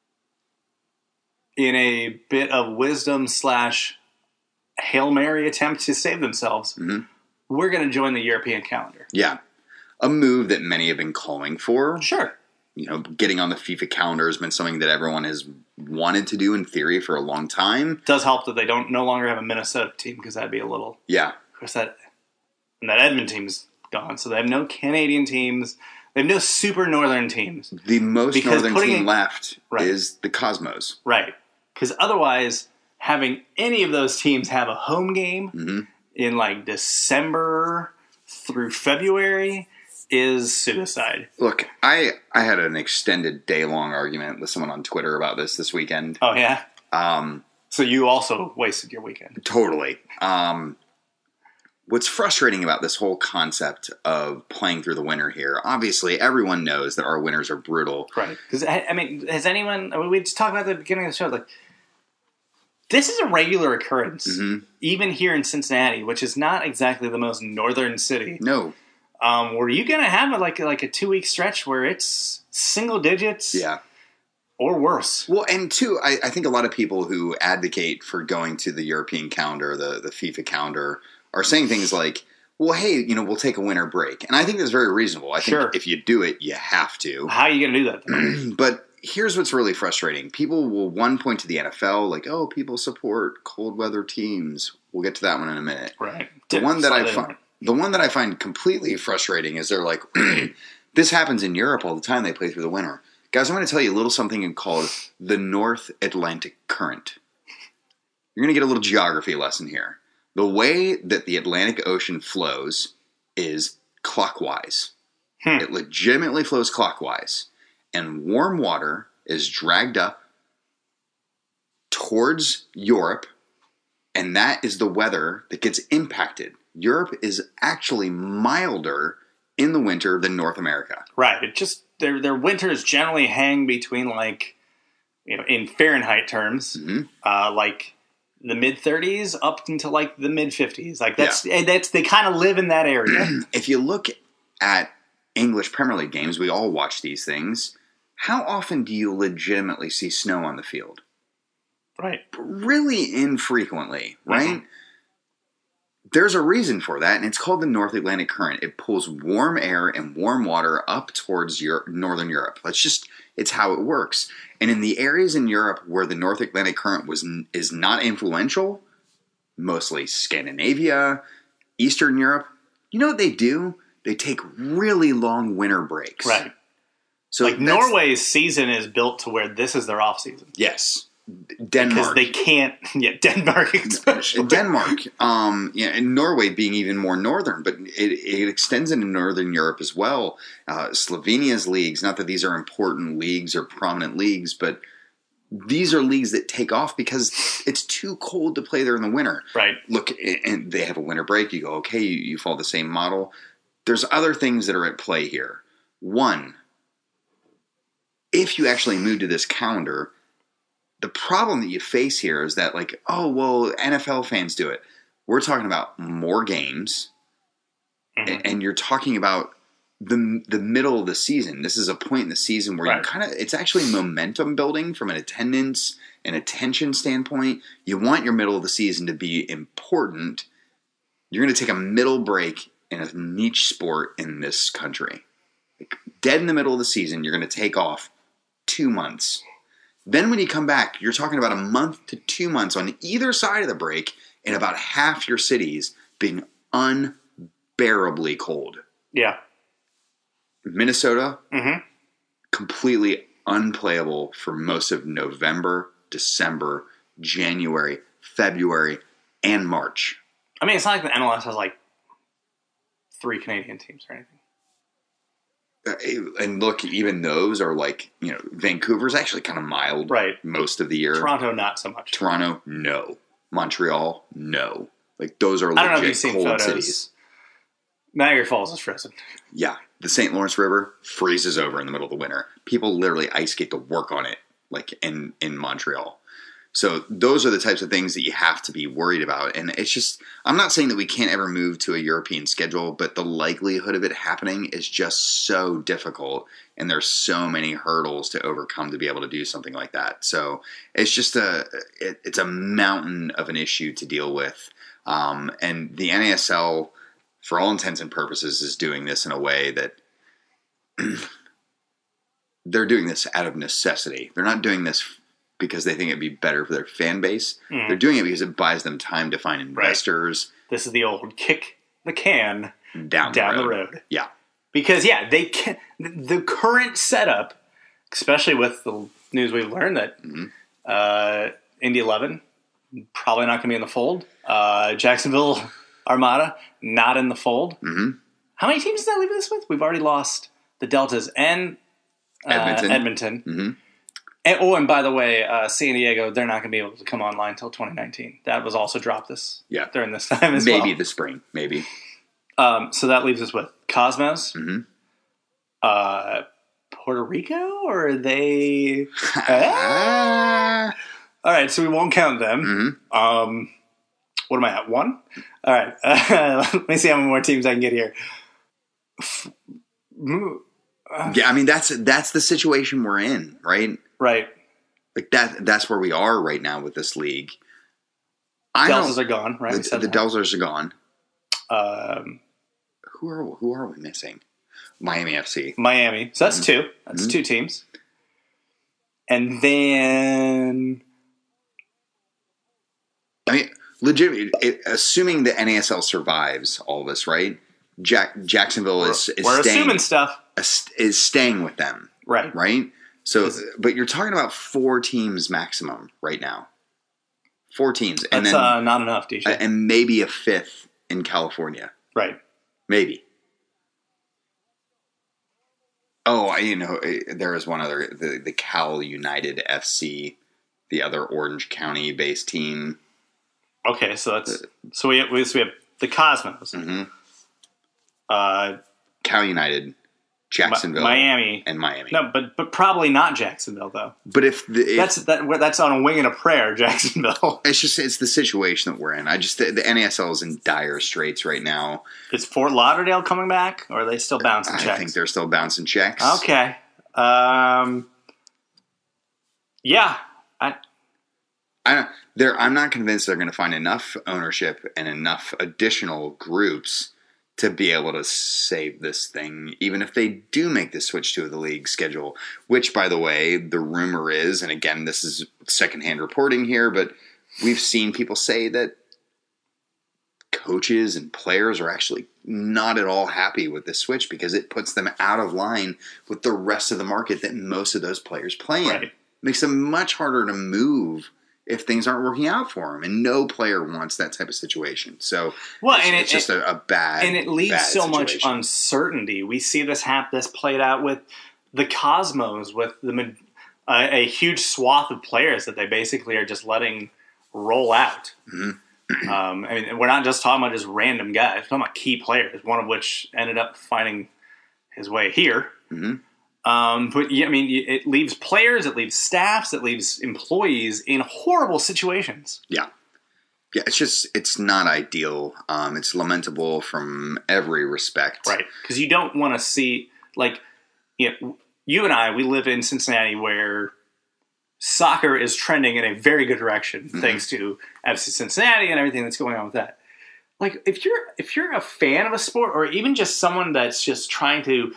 S1: in a bit of wisdom slash Hail Mary attempt to save themselves,
S2: Mhm.
S1: we're going to join the European calendar.
S2: Yeah, a move that many have been calling for.
S1: Sure.
S2: You know, getting on the FIFA calendar has been something that everyone has wanted to do in theory for a long time.
S1: Does help that they don't no longer have a Minnesota team, because that'd be a little.
S2: Yeah,
S1: Of course, that and that Edmond team's gone, so they have no Canadian teams. They have no super northern teams,
S2: the most
S1: Because
S2: northern
S1: putting
S2: team
S1: it-
S2: left
S1: Right.
S2: is the Cosmos.
S1: right? Because otherwise, having any of those teams have a home game
S2: hmm
S1: in like December through February is suicide.
S2: Look, I I had an extended day long argument with someone on Twitter about this this weekend.
S1: Oh yeah.
S2: Um,
S1: So you also wasted your weekend.
S2: totally. Um, what's frustrating about this whole concept of playing through the winter here? Obviously, everyone knows that our winters are brutal.
S1: Right. Because, I mean, has anyone, I mean, we just talked about at the beginning of the show, like, this is a regular occurrence,
S2: Mhm.
S1: even here in Cincinnati, which is not exactly the most northern city.
S2: No.
S1: Um, were you going to have a, like, like a two-week stretch where it's single digits
S2: Yeah.
S1: or worse?
S2: Well, and two, I, I think a lot of people who advocate for going to the European calendar, the, the FIFA calendar, are saying things like, well, hey, you know, we'll take a winter break. And I think that's very reasonable. I think
S1: Sure.
S2: if you do it, you have to.
S1: How are you going to do that, then?
S2: But here's what's really frustrating. People will, one, point to the N F L, like, oh, people support cold weather teams. We'll get to that one in a minute.
S1: Right.
S2: The one that I
S1: Slightly
S2: find,
S1: different.
S2: the one that I find completely frustrating is they're like, this happens in Europe all the time. They play through the winter. Guys, I'm going to tell you a little something called the North Atlantic Current. You're going to get a little geography lesson here. The way that the Atlantic Ocean flows is clockwise.
S1: Hmm.
S2: It legitimately flows clockwise. And warm water is dragged up towards Europe, and that is the weather that gets impacted. Europe is actually milder in the winter than North America.
S1: Right. It just, their, their winters generally hang between, like, you know, in Fahrenheit terms,
S2: Mhm.
S1: uh, like, the mid thirties up into like the mid fifties. Like that's and that's they kind of live in that area.
S2: If you look at English Premier League games, we all watch these things. how often do you legitimately see snow on the field?
S1: Right.
S2: Really infrequently, right?
S1: Mm-hmm.
S2: There's a reason for that, and it's called the North Atlantic Current. It pulls warm air and warm water up towards Europe, Northern Europe. That's just, it's how it works. And in the areas in Europe where the North Atlantic Current was is not influential, mostly Scandinavia, Eastern Europe, you know what they do? They take really long winter breaks.
S1: Right.
S2: So
S1: like Norway's season is built to where this is their off season.
S2: Yes. Denmark.
S1: Because they can't, yeah, Denmark especially.
S2: Denmark, um, yeah, and Norway being even more northern, but it, it extends into Northern Europe as well. Uh, Slovenia's leagues, not that these are important leagues or prominent leagues, but these are leagues that take off because it's too cold to play there in the winter.
S1: Right.
S2: Look, and they have a winter break. You go, okay, you, you follow the same model. There's other things that are at play here. One, if you actually move to this calendar, the problem that you face here is that, like, oh, well, N F L fans do it. We're talking about more games, mm-hmm. and, and you're talking about the the middle of the season. This is a point in the season where right. you kind of, it's actually momentum building from an attendance and attention standpoint. You want your middle of the season to be important. You're going to take a middle break in a niche sport in this country. Like, dead in the middle of the season, you're going to take off two months. Then when you come back, you're talking about a month to two months on either side of the break in about half your cities being unbearably cold.
S1: Yeah.
S2: Minnesota,
S1: mm-hmm.
S2: completely unplayable for most of November, December, January, February, and March.
S1: I mean, it's not like the N L S has like three Canadian teams or anything.
S2: And look, even those are like, you know, Vancouver's actually kind of mild
S1: right.
S2: most of the year.
S1: Toronto, not so much.
S2: Toronto, no. Montreal, no. Like, those are
S1: legit I don't know if you've
S2: seen
S1: seen
S2: cold
S1: photos.
S2: cities.
S1: Niagara Falls is frozen.
S2: Yeah. The Saint Lawrence River freezes over in the middle of the winter. People literally ice skate to work on it, like in, in Montreal. So those are the types of things that you have to be worried about. And it's just, I'm not saying that we can't ever move to a European schedule, but the likelihood of it happening is just so difficult. And there's so many hurdles to overcome to be able to do something like that. So it's just a, it, it's a mountain of an issue to deal with. Um, and the N A S L, for all intents and purposes, is doing this in a way that they're doing this out of necessity. They're not doing this because they think it'd be better for their fan base. Mm. They're doing it because it buys them time to find investors.
S1: Right. This is the old kick the can
S2: down,
S1: down
S2: the, road.
S1: the road.
S2: Yeah.
S1: Because, yeah, they can, the current setup, especially with the news we've learned that mm-hmm. uh, Indy eleven, probably not going to be in the fold. Uh, Jacksonville Armada, not in the fold.
S2: Mm-hmm.
S1: How many teams does that leave us with? We've already lost the Deltas and uh,
S2: Edmonton.
S1: Edmonton.
S2: Mm-hmm.
S1: And, oh, and by the way, uh, San Diego, they're not going to be able to come online until twenty nineteen. That was also dropped this
S2: yeah.
S1: during this time as
S2: maybe
S1: well.
S2: Maybe the spring, maybe.
S1: Um, so that leaves us with Cosmos,
S2: mm-hmm.
S1: uh, Puerto Rico, or are they? ah! All right, so we won't count them.
S2: Mm-hmm.
S1: Um, what am I at? One? All right, uh, let me see how many more teams I can get here.
S2: Yeah, I mean that's that's the situation we're in, right?
S1: Right.
S2: Like that. That's where we are right now with this league.
S1: Deltas are gone, right?
S2: The, the Deltas are gone.
S1: Um,
S2: who are who are we missing? Miami F C.
S1: Miami. So that's mm-hmm. two. That's mm-hmm. two teams. And then,
S2: I mean, legitimately, assuming the N A S L survives all this, right? Jack, Jacksonville
S1: we're,
S2: is, is
S1: we're
S2: staying,
S1: assuming stuff
S2: is staying with them,
S1: right?
S2: Right. So, but you're talking about four teams maximum right now. Four teams, and
S1: that's
S2: then
S1: uh, not enough, D J.
S2: And maybe a fifth in California,
S1: right?
S2: Maybe. Oh, I, you know, there is one other, the, the Cal United F C, the other Orange County based team.
S1: Okay, so that's the, so we have, we have the Cosmos,
S2: mm-hmm.
S1: uh,
S2: Cal United, Jacksonville,
S1: Miami,
S2: and Miami.
S1: No, but but probably not Jacksonville though.
S2: But if, the, if
S1: that's that that's on a wing and a prayer, Jacksonville.
S2: It's just it's the situation that we're in. I just the, the N A S L is in dire straits right now.
S1: Is Fort Lauderdale coming back, or are they still bouncing checks?
S2: I think they're still bouncing checks.
S1: Okay, Um, yeah. I,
S2: I, they're, I'm not convinced they're going to find enough ownership and enough additional groups to be able to save this thing, even if they do make the switch to the league schedule, which, by the way, the rumor is, and again, this is secondhand reporting here, but we've seen people say that coaches and players are actually not at all happy with this switch because it puts them out of line with the rest of the market that most of those players play in.
S1: Right.
S2: Makes them much harder to move if things aren't working out for them, and no player wants that type of situation. So,
S1: well,
S2: it's,
S1: and
S2: it's
S1: it,
S2: just a, a bad,
S1: and it leaves
S2: bad
S1: so
S2: situation.
S1: much uncertainty. We see this hap- this played out with the Cosmos, with the uh, a huge swath of players that they basically are just letting roll out.
S2: Mm-hmm.
S1: um, I mean, we're not just talking about just random guys. We're talking about key players. One of which ended up finding his way here.
S2: Mm-hmm.
S1: Um, but yeah, I mean, it leaves players, it leaves staffs, it leaves employees in horrible situations.
S2: Yeah. Yeah, it's just, it's not ideal. Um, it's lamentable from every respect.
S1: Right. Because you don't want to see, like, you know, you and I, we live in Cincinnati where soccer is trending in a very good direction, mm-hmm. thanks to F C Cincinnati and everything that's going on with that. Like, if you're, if you're a fan of a sport, or even just someone that's just trying to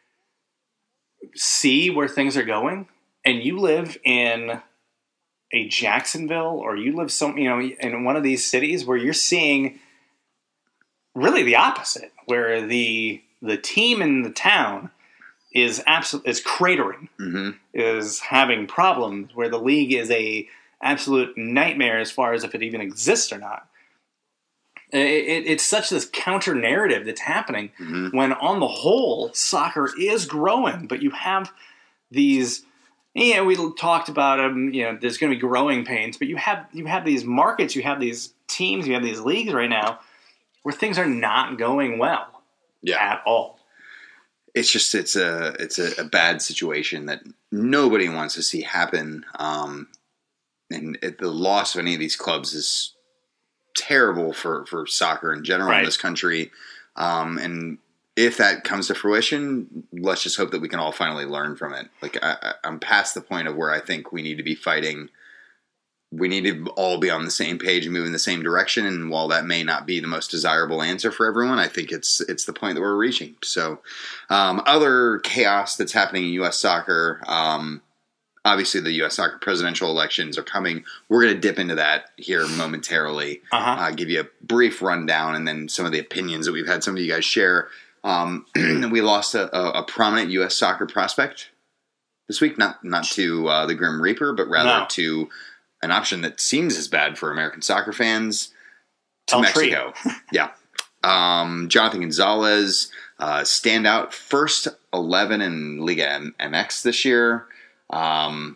S1: see where things are going, and you live in a Jacksonville, or you live some, you know, in one of these cities where you're seeing really the opposite, where the the team in the town is absolute is cratering,
S2: mm-hmm.
S1: is having problems, where the league is a absolute nightmare as far as if it even exists or not. It, it, it's such this counter narrative that's happening
S2: mm-hmm.
S1: when, on the whole, soccer is growing. But you have these, you know, we talked about them. You know, there's going to be growing pains, but you have you have these markets, you have these teams, you have these leagues right now where things are not going well,
S2: yeah.
S1: at all.
S2: It's just it's a it's a, a bad situation that nobody wants to see happen, um, and it, the loss of any of these clubs is terrible for, for soccer in general, right, in this country. Um, and if that comes to fruition, let's just hope that we can all finally learn from it. Like I, I'm past the point of where I think we need to be fighting. We need to all be on the same page and move in the same direction. And while that may not be the most desirable answer for everyone, I think it's it's the point that we're reaching. So um, other chaos that's happening in U S soccer, um, obviously, the U S soccer presidential elections are coming. We're going to dip into that here momentarily.
S1: Uh-huh.
S2: Uh, give you a brief rundown and then some of the opinions that we've had some of you guys share. Um, we lost a, a, a prominent U S soccer prospect this week, not not to uh, the Grim Reaper, but rather
S1: no.
S2: to an option that seems as bad for American soccer fans, to
S1: El
S2: Mexico. yeah. Um, Jonathan Gonzalez, uh, standout first eleven in Liga M- MX this year. Um,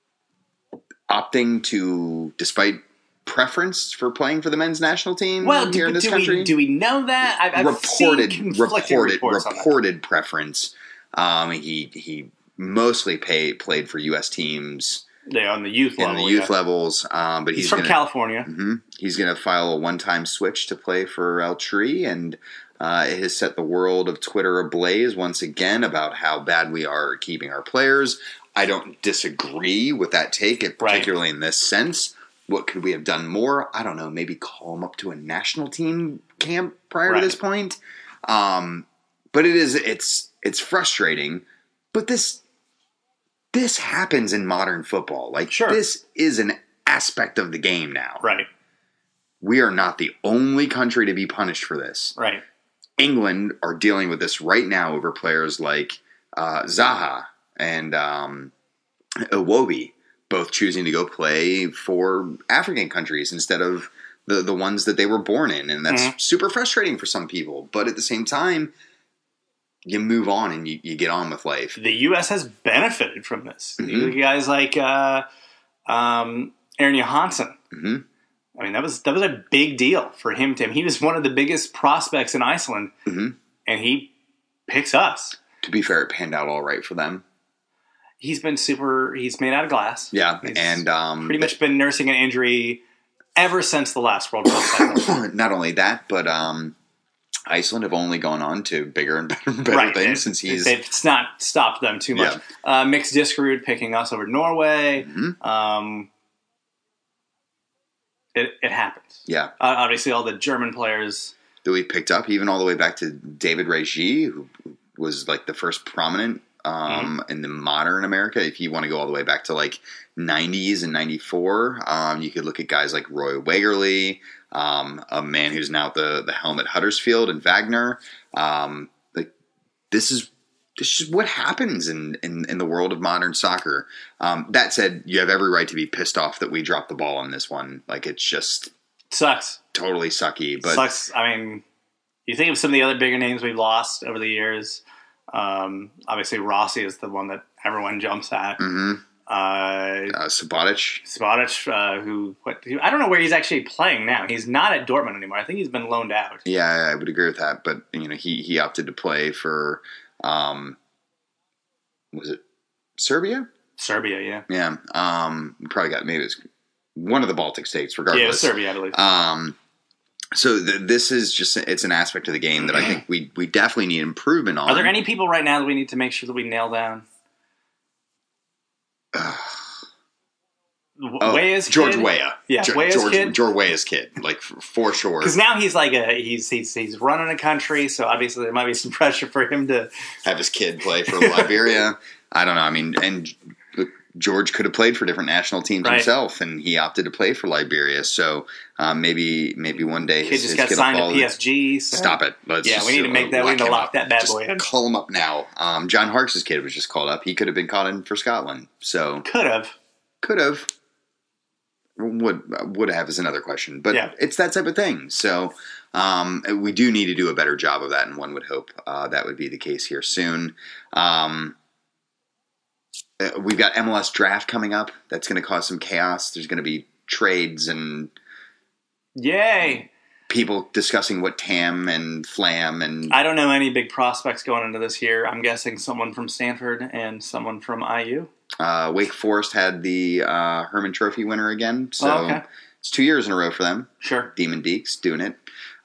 S2: opting to, despite preference for playing for the men's national team
S1: well,
S2: here
S1: do,
S2: in this
S1: do
S2: country.
S1: We, do we know that? I've, I've
S2: reported,
S1: seen conflicting
S2: reported,
S1: reports
S2: reported
S1: on that.
S2: preference. Um, he he mostly pay, played for U S teams.
S1: Yeah, on the youth level.
S2: In the youth
S1: yeah.
S2: levels, um, but
S1: he's,
S2: he's
S1: from
S2: gonna,
S1: California.
S2: Mm-hmm, he's going to file a one-time switch to play for El Tri, and uh, it has set the world of Twitter ablaze once again about how bad we are at keeping our players. I don't disagree with that take, particularly right. in this sense. What could we have done more? I don't know. Maybe call him up to a national team camp prior right. to this point. Um, but it is it's it's frustrating. But this this happens in modern football. Like
S1: sure.
S2: this is an aspect of the game now.
S1: Right.
S2: We are not the only country to be punished for this.
S1: Right.
S2: England are dealing with this right now over players like uh, Zaha and um, Iwobi, both choosing to go play for African countries instead of the, the ones that they were born in. And that's mm-hmm. super frustrating for some people. But at the same time, you move on and you, you get on with life.
S1: The U S has benefited from this.
S2: Mm-hmm.
S1: You guys like uh, um, Aaron Johansson.
S2: Mm-hmm.
S1: I mean, that was that was a big deal for him. Tim. He was one of the biggest prospects in Iceland,
S2: mm-hmm.
S1: and he picks us.
S2: To be fair, it panned out all right for them.
S1: He's been super. He's made out of glass.
S2: Yeah,
S1: he's
S2: and um,
S1: pretty much been nursing an injury ever since the last World Cup cycle.
S2: Not only that, but um, Iceland have only gone on to bigger and better, better
S1: right.
S2: things
S1: it,
S2: since he's.
S1: It's not stopped them too much. Yeah. Uh, Mixed Diskerud picking us over Norway.
S2: Mm-hmm.
S1: Um, it, it happens.
S2: Yeah.
S1: Uh, obviously, all the German players
S2: that we picked up, even all the way back to David Regi, who was like the first prominent um, mm-hmm. in the modern America. If you want to go all the way back to like nineties and ninety-four, um, you could look at guys like Roy Wegerle. Um, a man who's now at the, the helm at Huddersfield and Wagner. Um, like this is this is what happens in, in, in the world of modern soccer. Um, that said, you have every right to be pissed off that we dropped the ball on this one. Like it's just
S1: sucks,
S2: totally sucky. But
S1: sucks. I mean, you think of some of the other bigger names we've lost over the years. Um, obviously, Rossi is the one that everyone jumps at.
S2: Mm-hmm.
S1: Uh,
S2: uh, Subotic.
S1: Subotic, uh, who, what, who, I don't know where he's actually playing now. He's not at Dortmund anymore. I think he's been loaned out.
S2: Yeah, I would agree with that. But, you know, he, he opted to play for, um, was it Serbia?
S1: Serbia, yeah.
S2: Yeah. Um, probably got, maybe it was one of the Baltic states, regardless.
S1: Yeah, it was Serbia, I believe.
S2: Um, so th- this is just, it's an aspect of the game that I think we, we definitely need improvement on.
S1: Are there any people right now that we need to make sure that we nail down?
S2: Oh,
S1: Weah's
S2: George
S1: kid?
S2: Weah.
S1: Yeah,
S2: Ge-
S1: Weah's
S2: George,
S1: kid.
S2: George Weah's kid, like for, for sure.
S1: Because now he's like a he's he's he's running a country, so obviously there might be some pressure for him to
S2: have his kid play for Liberia. I don't know. I mean, and George could have played for different national teams
S1: right.
S2: himself, and he opted to play for Liberia. So um, maybe maybe one day
S1: kid
S2: his
S1: just
S2: his
S1: got
S2: kid
S1: signed
S2: will
S1: to P S G. So.
S2: Stop it. Let's
S1: yeah,
S2: just,
S1: we need to make that. We need to lock that bad
S2: just
S1: boy in.
S2: Call him up now. Um, John Harkes' kid was just called up. He could have been called in for Scotland. So
S1: could have.
S2: Could have. Would would have is another question, but
S1: yeah.
S2: it's that type of thing. So um, we do need to do a better job of that, and one would hope uh, that would be the case here soon. Um, we've got M L S draft coming up. That's going to cause some chaos. There's going to be trades and
S1: yay,
S2: people discussing what Tam and Flam and
S1: I don't know any big prospects going into this year. I'm guessing someone from Stanford and someone from I U.
S2: Uh, Wake Forest had the uh, Herman Trophy winner again, so
S1: oh, okay.
S2: it's two years in a row for them.
S1: Sure,
S2: Demon Deeks doing it,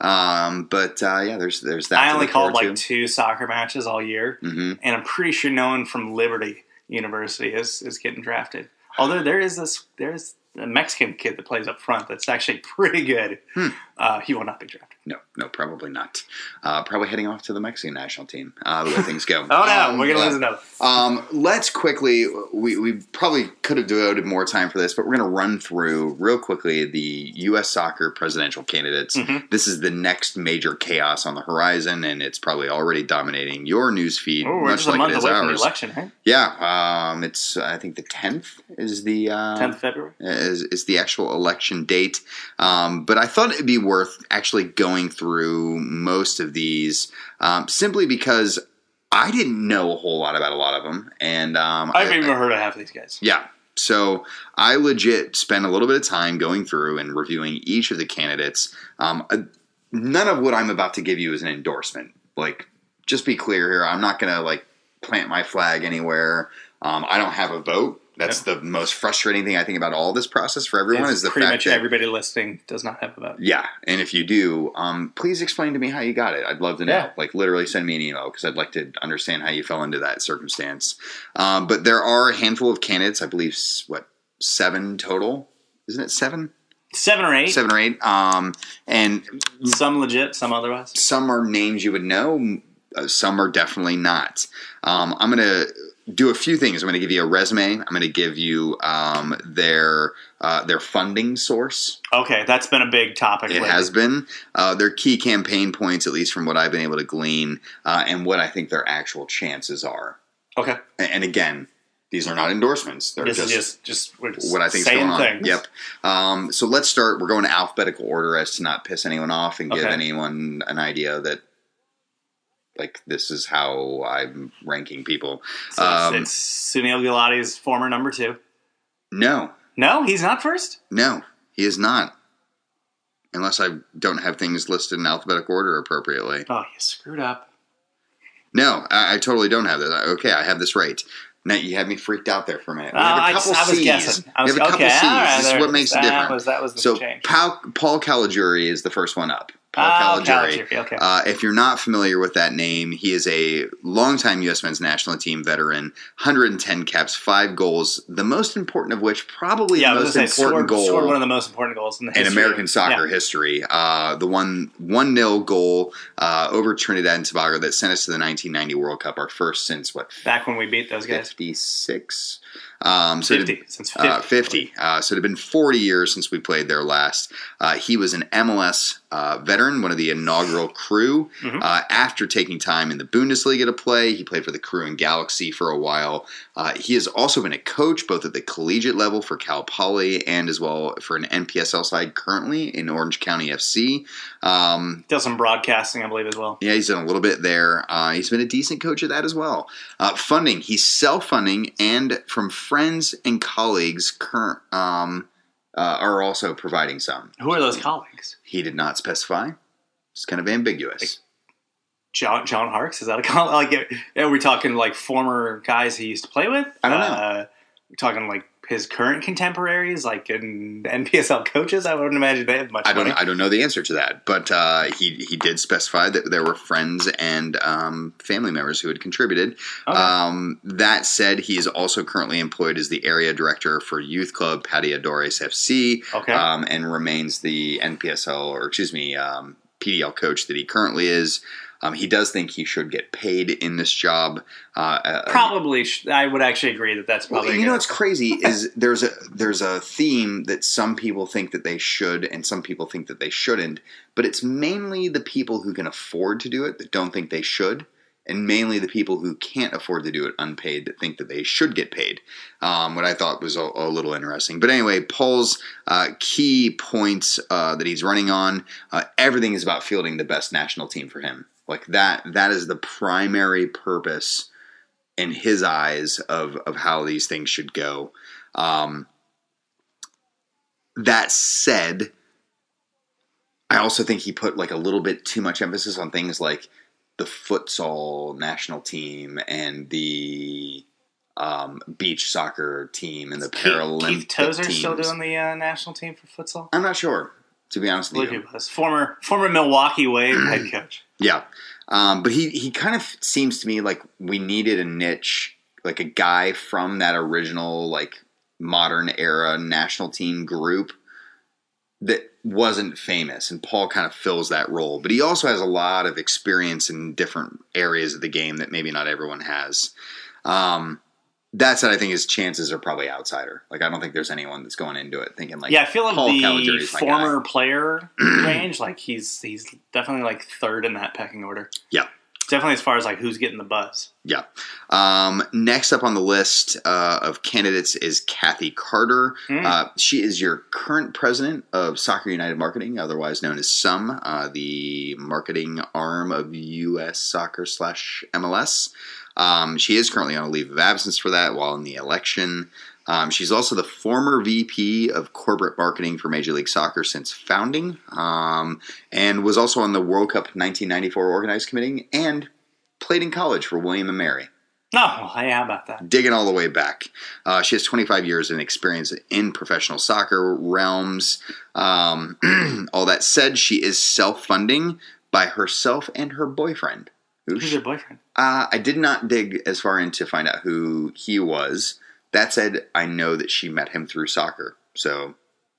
S2: um, but uh, yeah, there's there's that.
S1: I only called like
S2: to.
S1: two soccer matches all year,
S2: mm-hmm.
S1: and I'm pretty sure no one from Liberty University is is getting drafted. Although there is this, there's a Mexican kid that plays up front that's actually pretty good.
S2: Hmm.
S1: Uh, he will not be drafted.
S2: No, no, probably not. Uh, probably heading off to the Mexican national team, uh, the way things go.
S1: oh, no,
S2: um,
S1: we're going to
S2: uh,
S1: lose another.
S2: Um, let's quickly, we, we probably could have devoted more time for this, but we're going to run through real quickly the U S soccer presidential candidates.
S1: Mm-hmm.
S2: This is the next major chaos on the horizon, and it's probably already dominating your news feed,
S1: oh, we're
S2: much
S1: just
S2: like
S1: a month
S2: it is
S1: away
S2: ours.
S1: from the election, right?
S2: Yeah, um, it's, I think the tenth is the... Uh,
S1: tenth of February?
S2: Is, is the actual election date. Um, but I thought it'd be worth actually going through most of these um, simply because I didn't know a whole lot about a lot of them. And um,
S1: I've
S2: I,
S1: even heard of half of these guys.
S2: Yeah. So I legit spent a little bit of time going through and reviewing each of the candidates. Um, uh, none of what I'm about to give you is an endorsement. Like, just be clear here. I'm not going to, like, plant my flag anywhere. Um, I don't have a vote. That's yep. the most frustrating thing I think about all this process for everyone
S1: it's
S2: is the
S1: pretty
S2: fact
S1: much
S2: that
S1: everybody listening does not have a vote.
S2: Yeah, and if you do, um, please explain to me how you got it. I'd love to know.
S1: Yeah.
S2: Like, literally send me an email because I'd like to understand how you fell into that circumstance. Um, but there are a handful of candidates. I believe what seven total? Isn't it seven?
S1: Seven or eight.
S2: Seven or eight. Um, and
S1: some legit, some otherwise.
S2: Some are names you would know. Uh, some are definitely not. Um, I'm going to do a few things. I'm going to give you a resume. I'm going to give you um, their uh, their funding source.
S1: Okay, that's been a big topic.
S2: It
S1: lately.
S2: has been. Uh, their key campaign points, at least from what I've been able to glean, uh, and what I think their actual chances are.
S1: Okay.
S2: And, and again, these are not endorsements. They're
S1: this
S2: just,
S1: is just, just, we're just
S2: what I think is going on.
S1: Things.
S2: Yep. Um, so let's start. We're going to alphabetical order as to not piss anyone off and give
S1: okay.
S2: anyone an idea that, like, this is how I'm ranking people.
S1: So
S2: um,
S1: it's, it's Sunil Gulati's former number two.
S2: No.
S1: No, he's not first?
S2: No, he is not. Unless I don't have things listed in alphabetical order appropriately.
S1: Oh, you screwed up.
S2: No, I, I totally don't have that. Okay, I have this right. Now, you had me freaked out there for a minute. We
S1: uh,
S2: have a
S1: I,
S2: couple
S1: I was
S2: C's.
S1: guessing.
S2: We have a
S1: okay,
S2: couple C's.
S1: Right,
S2: this is what makes
S1: that
S2: it different.
S1: Was, that was the
S2: so
S1: change.
S2: Paul, Paul Caligiuri is the first one up. Paul
S1: Oh,
S2: Caligiuri.
S1: Caligiuri, okay.
S2: Uh, if you're not familiar with that name, he is a longtime U S men's national team veteran, one hundred ten caps, five goals, the most important of which probably
S1: Yeah, I
S2: the
S1: was
S2: most
S1: going to say,
S2: important
S1: scored,
S2: goal
S1: scored one of the most important goals in the
S2: in
S1: history.
S2: American soccer
S1: Yeah.
S2: history. Uh, the one one nil goal uh, over Trinidad and Tobago that sent us to the nineteen ninety World Cup, our first since what?
S1: Back when we beat those guys.
S2: fifty-six Um, so
S1: fifty,
S2: it,
S1: since fifty.
S2: Uh, fifty Uh, so it had been forty years since we played there last. Uh, he was an M L S uh, veteran, one of the inaugural crew.
S1: Mm-hmm.
S2: Uh, after taking time in the Bundesliga to play, he played for the crew in Galaxy for a while. Uh, he has also been a coach both at the collegiate level for Cal Poly and as well for an N P S L side currently in Orange County F C. Um,
S1: Does some broadcasting, I believe, as well.
S2: yeah, he's done a little bit there. Uh, he's been a decent coach at that as well. Uh, funding, he's self-funding and from friends and colleagues current um, uh, are also providing some.
S1: Who are those colleagues?
S2: He did not specify. It's kind of ambiguous.
S1: John John Harkes? Is that a colleague? Like, are we talking like former guys he used to play with?
S2: I don't know.
S1: Uh, we're talking like his current contemporaries, like in N P S L coaches. I wouldn't imagine they have much.
S2: I don't.
S1: money.
S2: I don't know the answer to that, but uh, he he did specify that there were friends and um, family members who had contributed.
S1: Okay.
S2: Um, that said, he is also currently employed as the area director for youth club Pateadores F C,
S1: Okay.
S2: um, and remains the N P S L or excuse me um, P D L coach that he currently is. Um, he does think he should get paid in this job. Uh, uh,
S1: Probably, sh- I would actually agree that that's probably.
S2: Well,
S1: a
S2: you know
S1: good-
S2: what's crazy is there's a there's a theme that some people think that they should and some people think that they shouldn't, but it's mainly the people who can afford to do it that don't think they should, and mainly the people who can't afford to do it unpaid that think that they should get paid. Um, what I thought was a, a little interesting. But anyway, Paul's uh, key points uh, that he's running on, uh, everything is about fielding the best national team for him. Like that, that is the primary purpose in his eyes of, of how these things should go. Um, that said, I also think he put like a little bit too much emphasis on things like the futsal national team and the um, beach soccer team and the
S1: Keith,
S2: Paralympic
S1: Keith Tozer
S2: teams.
S1: still doing the uh, national team for futsal?
S2: I'm not sure, to be honest
S1: I
S2: with
S1: believe
S2: you.
S1: he was former former Milwaukee Wave head coach.
S2: Yeah. Um, but he, he kind of seems to me like we needed a niche, like a guy from that original, like, modern era national team group that wasn't famous. And Paul kind of fills that role. But he also has a lot of experience in different areas of the game that maybe not everyone has. Um, that said, I think his chances are probably outsider. Like, I don't think there's anyone that's going into it thinking, like,
S1: Yeah, I feel like
S2: Paul
S1: the
S2: Caligiuri's my
S1: former
S2: guy.
S1: player range, like he's he's definitely like third in that pecking order.
S2: Yeah.
S1: Definitely as far as like who's getting the buzz.
S2: Yeah. Um, next up on the list uh, of candidates is Kathy Carter.
S1: Mm.
S2: Uh, she is your current president of Soccer United Marketing, otherwise known as S U M, uh, the marketing arm of U S Soccer slash M L S. Um, she is currently on a leave of absence for that while in the election. Um, she's also the former V P of corporate marketing for Major League Soccer since founding, um, and was also on the World Cup nineteen ninety-four organized committee and played in college for William and Mary.
S1: Oh, well, hey, how about that?
S2: Digging all the way back. Uh, she has twenty-five years of experience in professional soccer realms. Um, all that said, she is self-funding by herself and her boyfriend.
S1: Who's your boyfriend?
S2: Uh, I did not dig as far in to find out who he was. That said, I know that she met him through soccer. So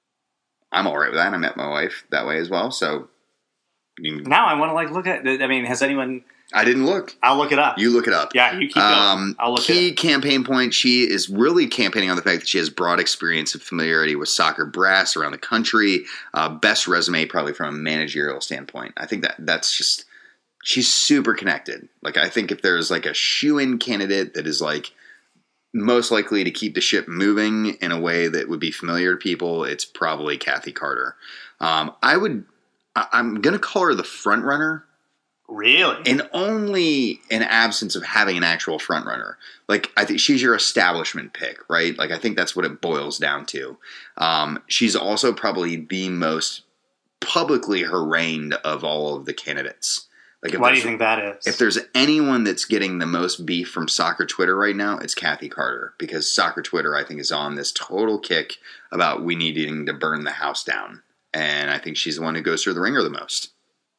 S2: I'm all right with that. I met my wife that way as well. So you,
S1: Now I want to like look at. I mean, has anyone?
S2: I didn't look.
S1: I'll look it up.
S2: You look it up.
S1: Yeah, you keep going.
S2: Um,
S1: I'll look
S2: key
S1: it up.
S2: campaign point, she is really campaigning on the fact that she has broad experience and familiarity with soccer brass around the country. Uh, best resume probably from a managerial standpoint. I think that that's just, she's super connected. Like, I think if there's like a shoe-in candidate that is like most likely to keep the ship moving in a way that would be familiar to people, it's probably Kathy Carter. Um, I would, I, I'm going to call her the front runner.
S1: Really?
S2: And only in absence of having an actual front runner. Like, I think she's your establishment pick, right? Like, I think that's what it boils down to. Um, she's also probably the most publicly harangued of all of the candidates. Like, if
S1: Why do you
S2: there's-
S1: think that is?
S2: If there's anyone that's getting the most beef from soccer Twitter right now, it's Kathy Carter. Because soccer Twitter, I think, is on this total kick about we needing to burn the house down. And I think she's the one who goes through the ringer the most.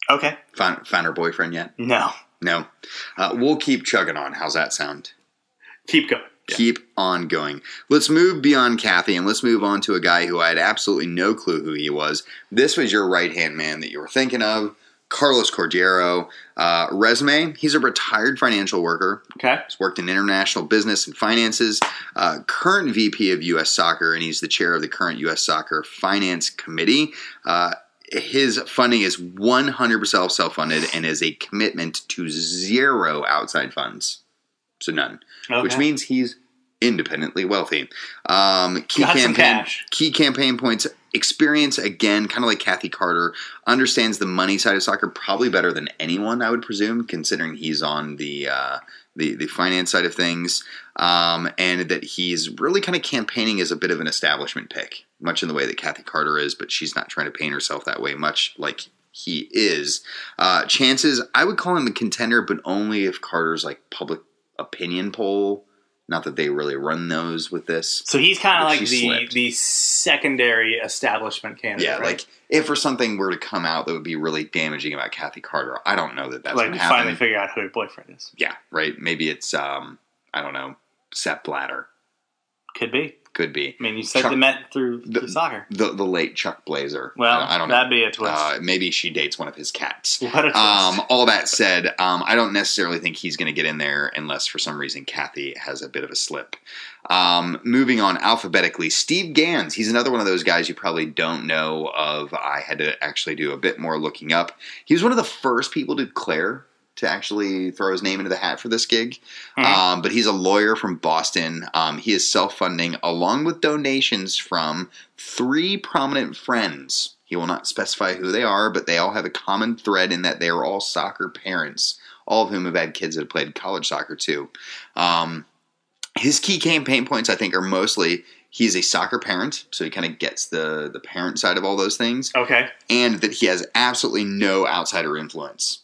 S1: Okay.
S2: Found, found her boyfriend yet?
S1: No.
S2: No. Uh, we'll keep chugging on. How's that sound?
S1: Keep going. Yeah.
S2: Keep on going. Let's move beyond Kathy and let's move on to a guy who I had absolutely no clue who he was. This was your right-hand man that you were thinking of, Carlos Cordeiro. Uh, resume, he's a retired financial worker.
S1: Okay.
S2: He's worked in international business and finances. Uh, current V P of U S Soccer, and he's the chair of the current U S Soccer Finance Committee. Uh, his funding is one hundred percent self-funded and is a commitment to zero outside funds. So none. Okay. Which means he's independently wealthy. Um, key
S1: Got
S2: campaign,
S1: some cash.
S2: Key campaign points. Experience, again, kind of like Kathy Carter, understands the money side of soccer probably better than anyone, I would presume, considering he's on the uh, the, the finance side of things, um, and that he's really kind of campaigning as a bit of an establishment pick, much in the way that Kathy Carter is, but she's not trying to paint herself that way, much like he is. Uh, chances, I would call him a contender, but only if Carter's like public opinion poll. Not that they really run those with this.
S1: So he's kind of like the, the secondary establishment candidate.
S2: Yeah,
S1: right?
S2: like if for something were to come out that would be really damaging about Kathy Carter, I don't know that that's
S1: like
S2: going to
S1: we
S2: happen.
S1: finally figure out who her boyfriend is.
S2: Yeah, right. Maybe it's um, I don't know, Sepp Blatter.
S1: Could be.
S2: Could be.
S1: I mean, you said
S2: Chuck,
S1: they met through,
S2: the,
S1: through soccer.
S2: The the late Chuck Blazer.
S1: Well,
S2: I don't know.
S1: that'd be a twist.
S2: Uh, maybe she dates one of his cats.
S1: What a twist.
S2: Um, all that said, um, I don't necessarily think he's going to get in there unless for some reason Kathy has a bit of a slip. Um, moving on alphabetically, Steve Gans. He's another one of those guys you probably don't know of. I had to actually do a bit more looking up. He was one of the first people to declare to actually throw his name into the hat for this gig. Mm-hmm. Um, but he's a lawyer from Boston. Um, he is self-funding along with donations from three prominent friends. He will not specify who they are, but they all have a common thread in that they are all soccer parents, all of whom have had kids that have played college soccer too. Um, his key campaign points, I think, are mostly he's a soccer parent, so he kind of gets the, the parent side of all those things.
S1: Okay.
S2: And that he has absolutely no outsider influence.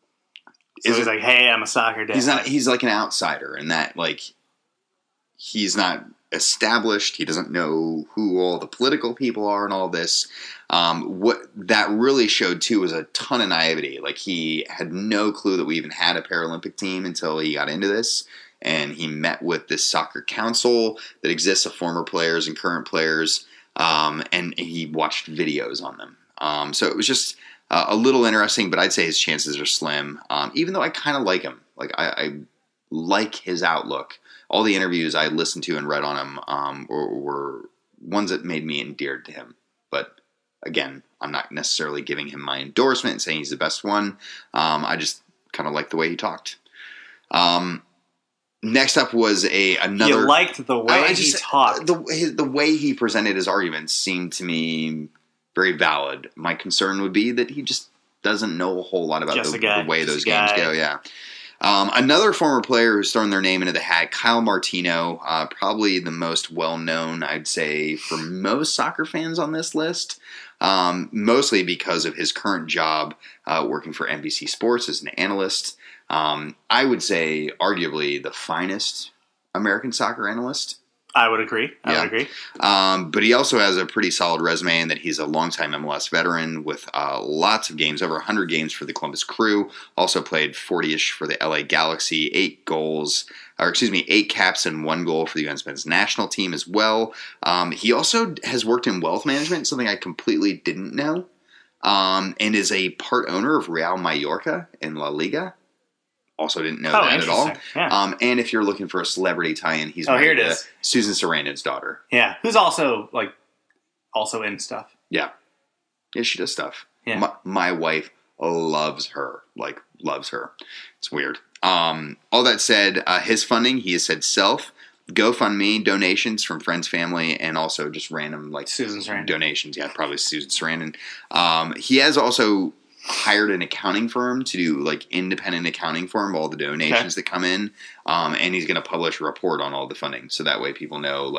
S1: So he's like, hey, I'm a soccer dad.
S2: He's not. He's like an outsider in that, like, he's not established. He doesn't know who all the political people are and all this. Um, what that really showed too was a ton of naivety. Like he had no clue that we even had a Paralympic team until he got into this, and he met with this soccer council that exists of former players and current players, um, and he watched videos on them. Um, so it was just. Uh, a little interesting, but I'd say his chances are slim, um, even though I kind of like him. Like I, I like his outlook. All the interviews I listened to and read on him um, were, were ones that made me endeared to him. But again, I'm not necessarily giving him my endorsement and saying he's the best one. Um, I just kind of like the way he talked. Um, next up was a another.
S1: You liked the way
S2: I, I just,
S1: he talked.
S2: The, his, the way he presented his arguments seemed to me very valid. My concern would be that he just doesn't know a whole lot about the, the way
S1: just
S2: those games
S1: guy.
S2: go. Yeah. Um, another former player who's thrown their name into the hat, Kyle Martino, uh, probably the most well-known, I'd say, for most soccer fans on this list, um, mostly because of his current job uh, working for N B C Sports as an analyst. Um, I would say arguably the finest American soccer analyst.
S1: I would agree. I
S2: yeah.
S1: would agree.
S2: Um, but he also has a pretty solid resume in that he's a longtime M L S veteran with uh, lots of games, over one hundred games for the Columbus Crew. Also played forty-ish for the L A Galaxy, eight goals, or excuse me, eight caps and one goal for the U S men's national team as well. Um, he also has worked in wealth management, something I completely didn't know, um, and is a part owner of Real Mallorca in La Liga. Also didn't know
S1: oh,
S2: that at all.
S1: Yeah.
S2: Um, and if you're looking for a celebrity tie-in, he's
S1: oh, here it
S2: married
S1: is.
S2: to Susan Sarandon's daughter.
S1: Yeah, who's also like also in stuff.
S2: Yeah, yeah, she does stuff.
S1: Yeah.
S2: My, my wife loves her, like loves her. It's weird. Um, all that said, uh, his funding, he has said self, GoFundMe, donations from friends, family, and also just random like
S1: Susan Sarandon
S2: donations. Yeah, probably Susan Sarandon. Um, he has also hired an accounting firm to do like independent accounting for him, all the donations okay. that come in. Um, and he's going to publish a report on all the funding. So that way people know like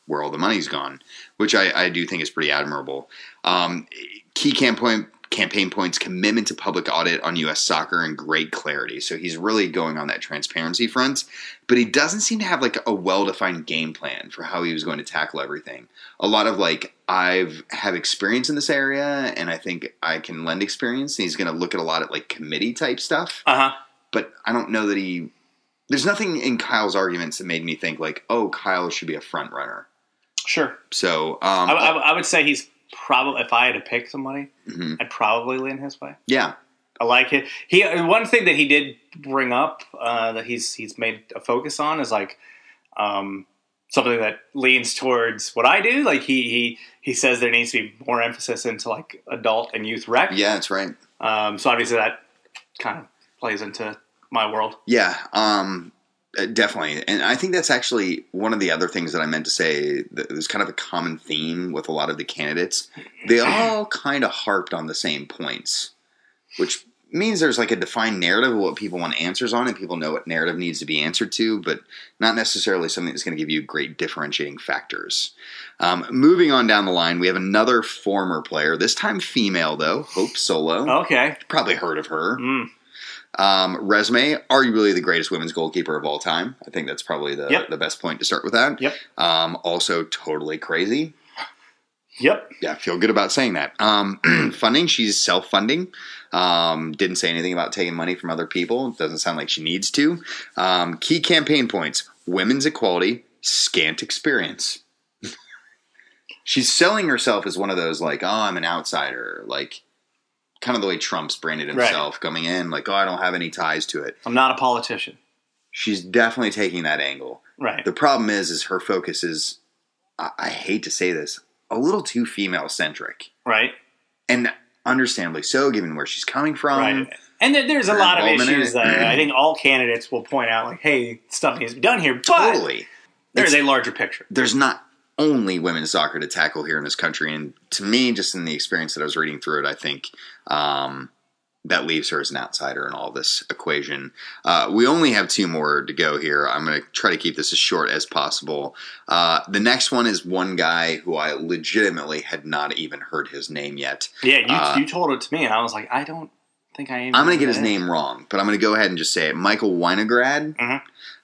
S2: where all the money's gone, which I, I do think is pretty admirable. Um, key campaign campaign points: commitment to public audit on U S soccer and great clarity. So he's really going on that transparency front, but he doesn't seem to have like a well-defined game plan for how he was going to tackle everything. A lot of like, I've have experience in this area and I think I can lend experience, and he's going to look at a lot of like committee type stuff.
S1: Uh-huh.
S2: But I don't know that he, there's nothing in Kyle's arguments that made me think like, oh, Kyle should be a front runner.
S1: Sure.
S2: So um,
S1: I, I, I would say he's probably, if I had to pick somebody, mm-hmm. I'd probably lean his way.
S2: Yeah.
S1: I like it. He one thing that he did bring up uh, that he's he's made a focus on is like um, something that leans towards what I do. Like he he he says there needs to be more emphasis into like adult and youth rec.
S2: Yeah, that's right.
S1: Um, so obviously that kind of plays into my world.
S2: Yeah, um, definitely. And I think that's actually one of the other things that I meant to say. There's kind of a common theme with a lot of the candidates. They all kind of harped on the same points, which means there's like a defined narrative of what people want answers on, and people know what narrative needs to be answered to, but not necessarily something that's going to give you great differentiating factors. Um, moving on down the line, we have another former player, this time female though, Hope Solo.
S1: Okay.
S2: You've probably heard of her.
S1: Mm.
S2: Um, resume, arguably the greatest women's goalkeeper of all time. I think that's probably the,
S1: yep.
S2: the best point to start with that.
S1: Yep.
S2: Um, also totally crazy.
S1: Yep.
S2: Yeah, feel good about saying that. Um, funding, she's self-funding. Um, didn't say anything about taking money from other people. Doesn't sound like she needs to. Um, key campaign points: women's equality, scant experience. She's selling herself as one of those like, oh, I'm an outsider, like kind of the way Trump's branded himself right. coming in, like, oh, I don't have any ties to it.
S1: I'm not a politician.
S2: She's definitely taking that angle.
S1: Right.
S2: The problem is, is her focus is, I, I hate to say this, a little too female-centric.
S1: Right.
S2: And understandably so, given where she's coming from.
S1: Right. And there's a lot of issues that I think all candidates will point out, like, hey, stuff needs to be done here. But
S2: totally.
S1: There's it's, a larger picture.
S2: There's not only women's soccer to tackle here in this country. And to me, just in the experience that I was reading through it, I think um, that leaves her as an outsider in all this equation. Uh, we only have two more to go here. I'm going to try to keep this as short as possible. Uh, the next one is one guy who I legitimately had not even heard his name yet.
S1: Yeah, you,
S2: uh,
S1: you told it to me, and I was like, I don't think I am.
S2: I'm going to get his name wrong, but I'm going to go ahead and just say it. Michael Winograd.
S1: Mm-hmm.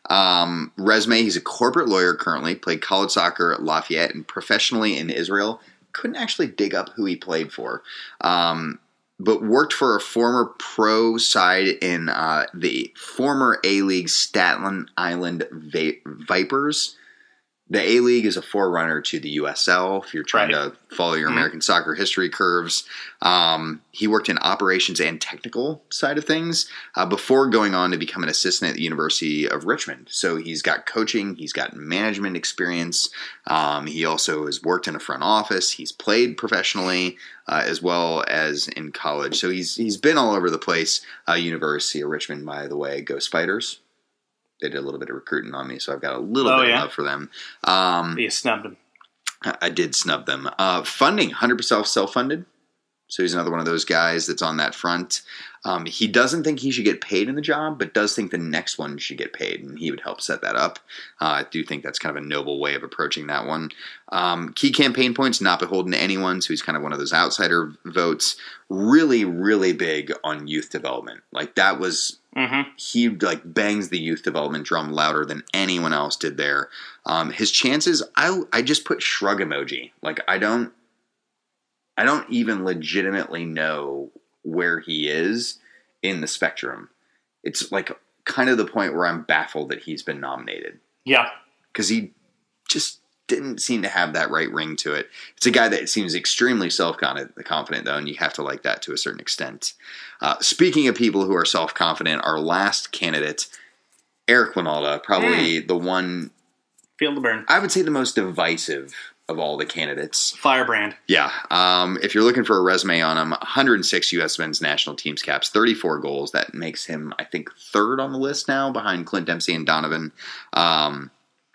S2: Um, resume, he's a corporate lawyer currently, played college soccer at Lafayette and professionally in Israel. Couldn't actually dig up who he played for. Um, but worked for a former pro side in uh, the former A-League Staten Island Va- Vipers. The A-League is a forerunner to the U S L, if you're trying right. to follow your mm-hmm. American soccer history curves. Um, he worked in operations and technical side of things uh, before going on to become an assistant at the University of Richmond. So he's got coaching, he's got management experience. Um, he also has worked in a front office. He's played professionally uh, as well as in college. So he's he's been all over the place. Uh, University of Richmond, by the way, go Spiders. They did a little bit of recruiting on me, so I've got a little oh, bit yeah? of love for them. Um,
S1: you snubbed them.
S2: I did snub them. Uh, funding, one hundred percent self-funded. So he's another one of those guys that's on that front. Um, he doesn't think he should get paid in the job, but does think the next one should get paid, and he would help set that up. Uh, I do think that's kind of a noble way of approaching that one. Um, key campaign points, not beholden to anyone, so he's kind of one of those outsider votes. Really, really big on youth development. Like that was...
S1: Mm-hmm.
S2: He like bangs the youth development drum louder than anyone else did there. Um, his chances, I I just put shrug emoji. Like I don't, I don't even legitimately know where he is in the spectrum. It's like kind of the point where I'm baffled that he's been nominated.
S1: Yeah,
S2: because he just didn't seem to have that right ring to it. It's a guy that seems extremely self-confident, though, and you have to like that to a certain extent. Uh, speaking of people who are self-confident, our last candidate, Eric Wynalda, probably mm. the one...
S1: Feel the burn.
S2: I would say the most divisive of all the candidates.
S1: Firebrand.
S2: Yeah. Um, if you're looking for a resume on him, one hundred six U S men's national teams caps, thirty-four goals. That makes him, I think, third on the list now, behind Clint Dempsey and Donovan. Um...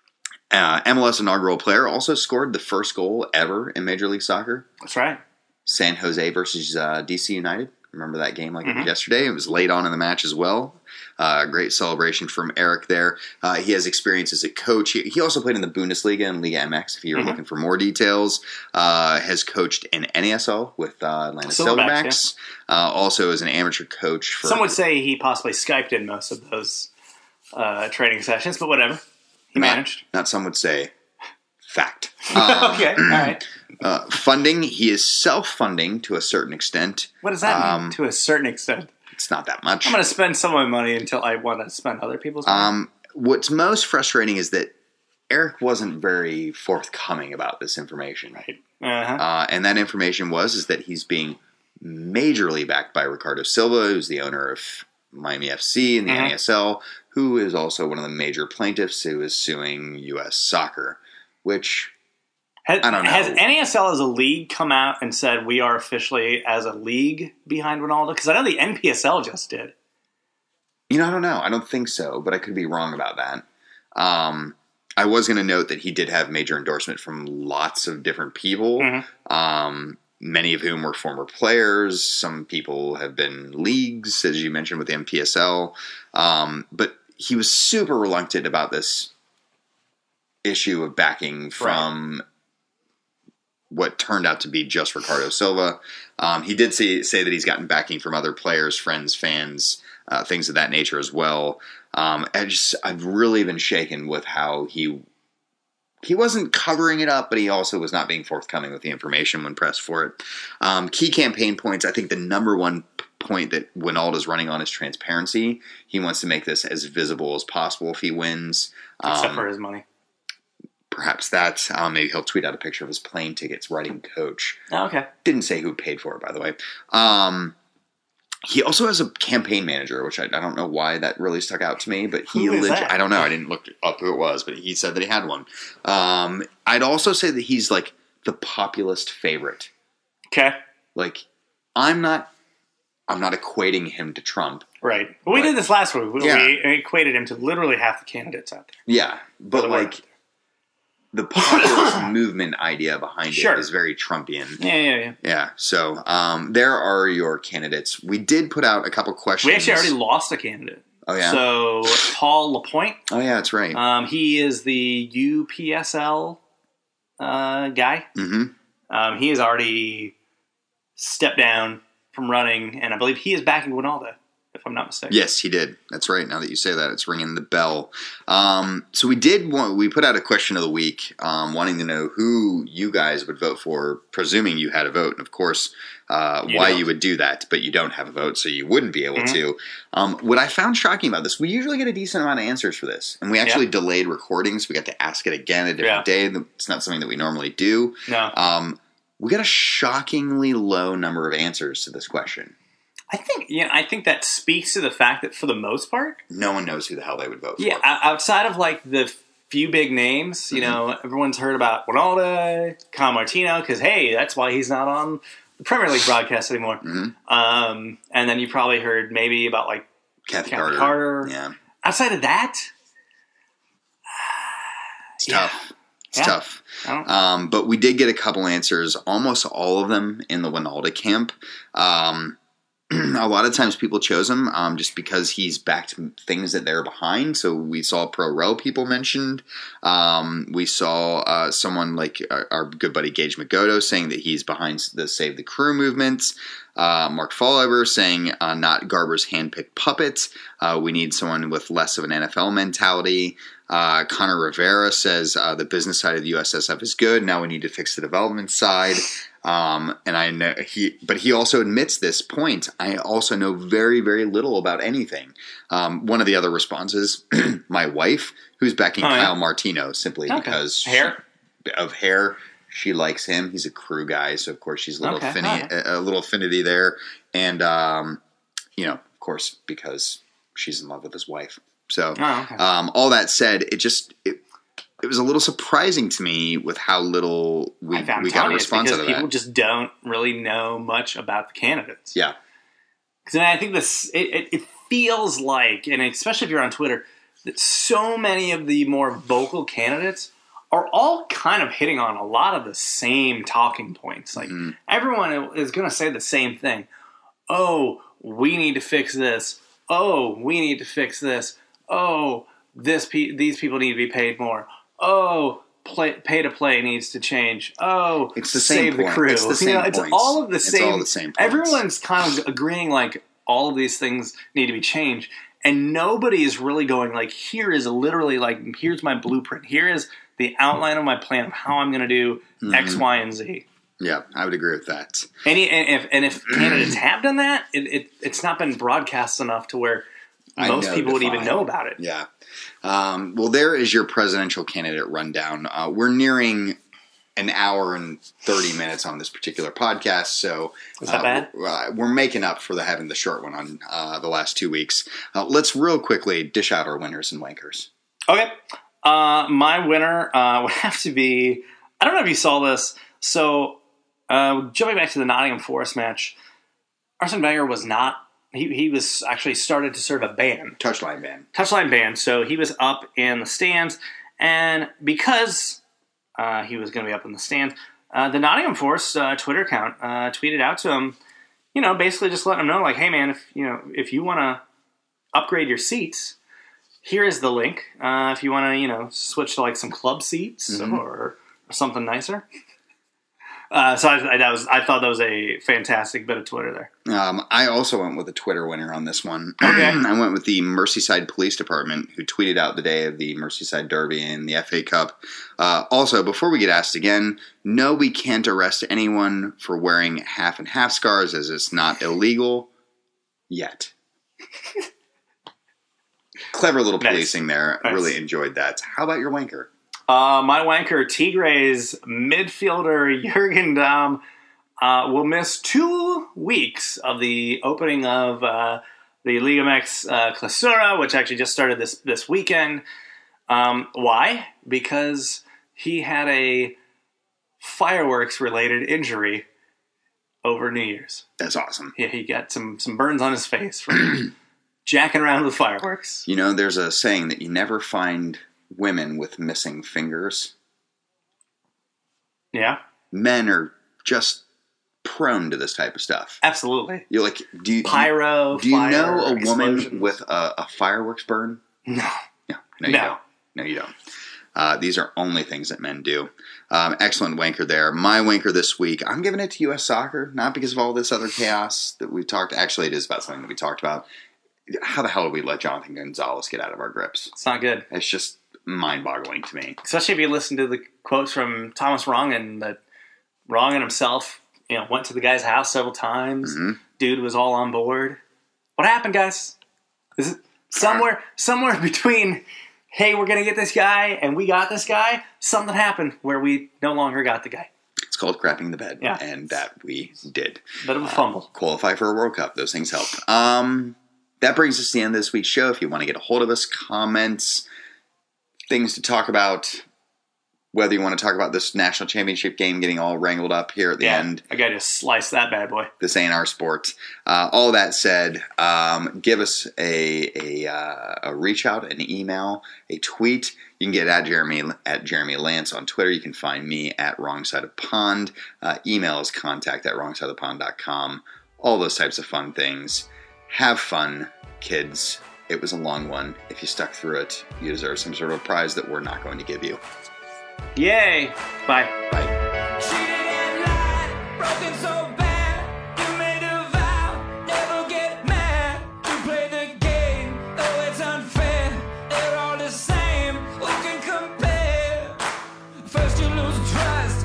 S2: Uh, M L S inaugural player, also scored the first goal ever in Major League Soccer.
S1: That's right.
S2: San Jose versus uh, D C United. Remember that game like
S1: Mm-hmm.
S2: it was yesterday? It was late on in the match as well. Uh, great celebration from Eric there. Uh, he has experience as a coach. He, he also played in the Bundesliga and Liga M X, if you're
S1: Mm-hmm.
S2: looking for more details. Uh, has coached in N A S L with uh, Atlanta
S1: Silverbacks,
S2: Silverbacks. Uh, also as an amateur coach. For
S1: Some would say he possibly Skyped in most of those uh, training sessions, but whatever. He
S2: not,
S1: managed.
S2: Not some would say. Fact. Um,
S1: Okay, all right.
S2: uh, funding, he is self-funding to a certain extent.
S1: What does that
S2: um,
S1: mean to a certain extent?
S2: It's not that much.
S1: I'm going to spend some of my money until I want to spend other people's money.
S2: Um, what's most frustrating is that Eric wasn't very forthcoming about this information.
S1: right. Uh-huh.
S2: Uh, and that information was is that he's being majorly backed by Ricardo Silva, who's the owner of Miami F C and the
S1: Mhm.
S2: N A S L, who is also one of the major plaintiffs who is suing U S Soccer, which
S1: Has,
S2: I don't know.
S1: Has N A S L as a league come out and said we are officially as a league behind Ronaldo? Because I know the N P S L just did.
S2: You know, I don't know. I don't think so, but I could be wrong about that. Um, I was going to note that he did have major endorsement from lots of different people,
S1: Mhm.
S2: um, many of whom were former players. Some people have been leagues, as you mentioned with the N P S L. Um, but he was super reluctant about this issue of backing from what turned out to be just Ricardo Silva. Um, he did say, say that he's gotten backing from other players, friends, fans, uh, things of that nature as well. Um, I just, I've really been shaken with how he he wasn't covering it up, but he also was not being forthcoming with the information when pressed for it. Um, key campaign points. I think the number one p- point that Wijnaldum's running on is transparency. He wants to make this as visible as possible if he wins.
S1: Except
S2: Um,
S1: for his money.
S2: Perhaps that. Um, maybe he'll tweet out a picture of his plane tickets writing coach.
S1: Oh, okay.
S2: Didn't say who paid for it, by the way. Um, he also has a campaign manager, which I, I don't know why that really stuck out to me, but he
S1: Who is
S2: legit,
S1: that?
S2: I don't know. I didn't look up who it was, but he said that he had one. Um, I'd also say that he's like the populist favorite.
S1: Okay.
S2: Like, I'm not, I'm not equating him to Trump.
S1: Right. Well, we
S2: But-
S1: did this last week. We,
S2: Yeah.
S1: we equated him to literally half the candidates out there.
S2: Yeah, but
S1: the
S2: like
S1: word.
S2: the populist movement idea behind
S1: Sure.
S2: it is very Trumpian.
S1: Yeah, yeah, yeah.
S2: Yeah, so um, there are your candidates. We did put out a couple questions.
S1: We actually already lost a candidate.
S2: Oh yeah.
S1: So Paul Lapointe,
S2: oh yeah, that's right.
S1: um, he is the U P S L uh, guy.
S2: mm-hmm.
S1: Um, he has already stepped down from running, and I believe he is backing Wijnaldum, if I'm not mistaken.
S2: Yes, he did. That's right. Now that you say that, it's ringing the bell. Um, so we did. Want, we put out a question of the week, um, wanting to know who you guys would vote for, presuming you had a vote, and of course, uh,
S1: You
S2: why
S1: don't.
S2: you would do that. But you don't have a vote, so you wouldn't be able
S1: Mhm.
S2: to. Um, what I found shocking about this, we usually get a decent amount of answers for this, and we actually
S1: Yeah.
S2: delayed recordings. We got to ask it again a different day. It's not something that we normally do.
S1: No.
S2: Um, we got a shockingly low number of answers to this question.
S1: I think yeah, I think that speaks to the fact that for the most part,
S2: No one knows who the hell they would vote for.
S1: yeah, o- outside of like the few big names, you
S2: Mhm.
S1: know, everyone's heard about Wijnaldum, Kyle Martino, because hey, that's why he's not on the Premier League broadcast anymore.
S2: Mhm.
S1: Um, and then you probably heard maybe about like
S2: Kathy,
S1: Kathy
S2: Carter.
S1: Carter.
S2: Yeah,
S1: outside of that,
S2: it's
S1: Yeah.
S2: tough. It's
S1: Yeah.
S2: tough.
S1: I don't,
S2: Um, but we did get a couple answers, almost all of them in the Wijnaldum camp. Um, a lot of times people chose him um, just because he's backed things that they're behind. So we saw pro rel people mentioned. Um, we saw uh, someone like our, our good buddy Gage Magoto saying that he's behind the Save the Crew movements. Uh, Mark Fallhaber saying uh, not Garber's handpicked puppets. Uh, we need someone with less of an N F L mentality. Uh, Connor Rivera says uh, the business side of the U S S F is good. Now we need to fix the development side. Um, and I know he, but he also admits this point. I also know very, very little about anything. Um, one of the other responses, my wife, who's backing
S1: Oh, yeah?
S2: Kyle Martino simply
S1: Okay.
S2: because
S1: Hair?
S2: she- of hair. She likes him. He's a crew guy, so of course she's a little
S1: Okay,
S2: affinity,
S1: alright.
S2: a, a little affinity there. And um, you know, of course, because she's in love with his wife. So
S1: oh, okay.
S2: um, all that said, it just it, it was a little surprising to me with how little we,
S1: I found
S2: we got a
S1: telling you, it's
S2: response
S1: because
S2: out of
S1: people
S2: that.
S1: just don't really know much about the candidates.
S2: Yeah.
S1: Because I think this it, it, it feels like, and especially if you're on Twitter, that so many of the more vocal candidates are all kind of hitting on a lot of the same talking points. Like
S2: Mhm.
S1: everyone is going to say the same thing. oh, we need to fix this. Oh, we need to fix this. Oh, this pe- these people need to be paid more. Oh, play, pay to play needs to change. Oh,
S2: it's the
S1: save
S2: same
S1: the
S2: point.
S1: crew.
S2: It's the same
S1: you know, it's
S2: points.
S1: all of the
S2: it's
S1: same.
S2: All the same points.
S1: Everyone's kind of agreeing like all of these things need to be changed, and nobody is really going like, here is literally like, here's my blueprint. Here is the outline of my plan of how I'm going to do mm-hmm. X, Y, and Z.
S2: Yeah, I would agree with that.
S1: And, he, and if and if candidates have done that, it, it it's not been broadcast enough to where most people would even know about it.
S2: Yeah. Um, well, there is your presidential candidate rundown. Uh, we're nearing an hour and thirty minutes on this particular podcast, so
S1: is that
S2: uh,
S1: bad?
S2: We're, we're making up for the having the short one on uh, the last two weeks. Uh, let's real quickly dish out our winners and wankers.
S1: Okay. Uh, my winner uh, would have to be, I don't know if you saw this, so... Uh, jumping back to the Nottingham Forest match, Arsene Wenger was not, he, he was actually started to serve a ban.
S2: Touchline ban.
S1: Touchline ban. So he was up in the stands, and because uh, he was going to be up in the stands, uh, the Nottingham Forest uh, Twitter account uh, tweeted out to him, you know, basically just letting him know, like, hey man, if you know, if you want to upgrade your seats, here is the link. Uh, if you want to, you know, switch to like some club seats mm-hmm. or, or something nicer. Uh, so I, I, that was, I thought that was a fantastic bit of Twitter there.
S2: Um, I also went with a Twitter winner on this one.
S1: Okay.
S2: I went with the Merseyside Police Department, who tweeted out the day of the Merseyside Derby and the F A Cup. Uh, also, before we get asked again, no, we can't arrest anyone for wearing half and half scars, as it's not illegal yet. Clever little policing nice. there. I nice. really enjoyed that. How about your wanker?
S1: Uh, my wanker, Tigres midfielder Jurgen Damm, uh, will miss two weeks of the opening of uh, the Liga M X uh, Clausura, which actually just started this, this weekend. Um, why? Because he had a fireworks-related injury over New Year's.
S2: That's awesome.
S1: Yeah, he got some, some burns on his face from jacking around with fireworks.
S2: You know, there's a saying that you never find women with missing fingers.
S1: Yeah.
S2: Men are just prone to this type of stuff.
S1: Absolutely.
S2: You're like, do you,
S1: Pyro,
S2: do you
S1: fire,
S2: know a
S1: explosions.
S2: woman with a, a fireworks burn?
S1: No.
S2: No. No, you
S1: no.
S2: don't. No, you don't. Uh, these are only things that men do. Um, excellent wanker there. My wanker this week, I'm giving it to U S Soccer, not because of all this other chaos that we talked. Actually, it is about something that we talked about. How the hell did we let Jonathan Gonzalez get out of our grips?
S1: It's not good.
S2: It's just mind-boggling to me.
S1: Especially if you listen to the quotes from Thomas Rongen, that Rongen himself, you know, went to the guy's house several times.
S2: Mm-hmm.
S1: Dude was all on board. What happened, guys? Is it somewhere, somewhere between, hey, we're going to get this guy and we got this guy, something happened where we no longer got the guy.
S2: It's called crapping the bed.
S1: Yeah.
S2: And that we did.
S1: Bit of a fumble.
S2: Uh, qualify for a World Cup. Those things help. Um, that brings us to the end of this week's show. If you want to get a hold of us, comments, things to talk about, whether you want to talk about this national championship game getting all wrangled up here at the
S1: yeah,
S2: end.
S1: I got to slice that bad boy.
S2: This ain't our sport. Uh, all that said, um, give us a a, uh, a reach out, an email, a tweet. You can get at Jeremy at Jeremy Lance on Twitter. You can find me at Wrong Side of Pond. Uh, email is contact at wrong side of pond dot com. All those types of fun things. Have fun, kids. It was a long one. If you stuck through it, you deserve some sort of prize that we're not going to give you.
S1: Yay. Bye.
S2: Bye.
S3: First you lose trust.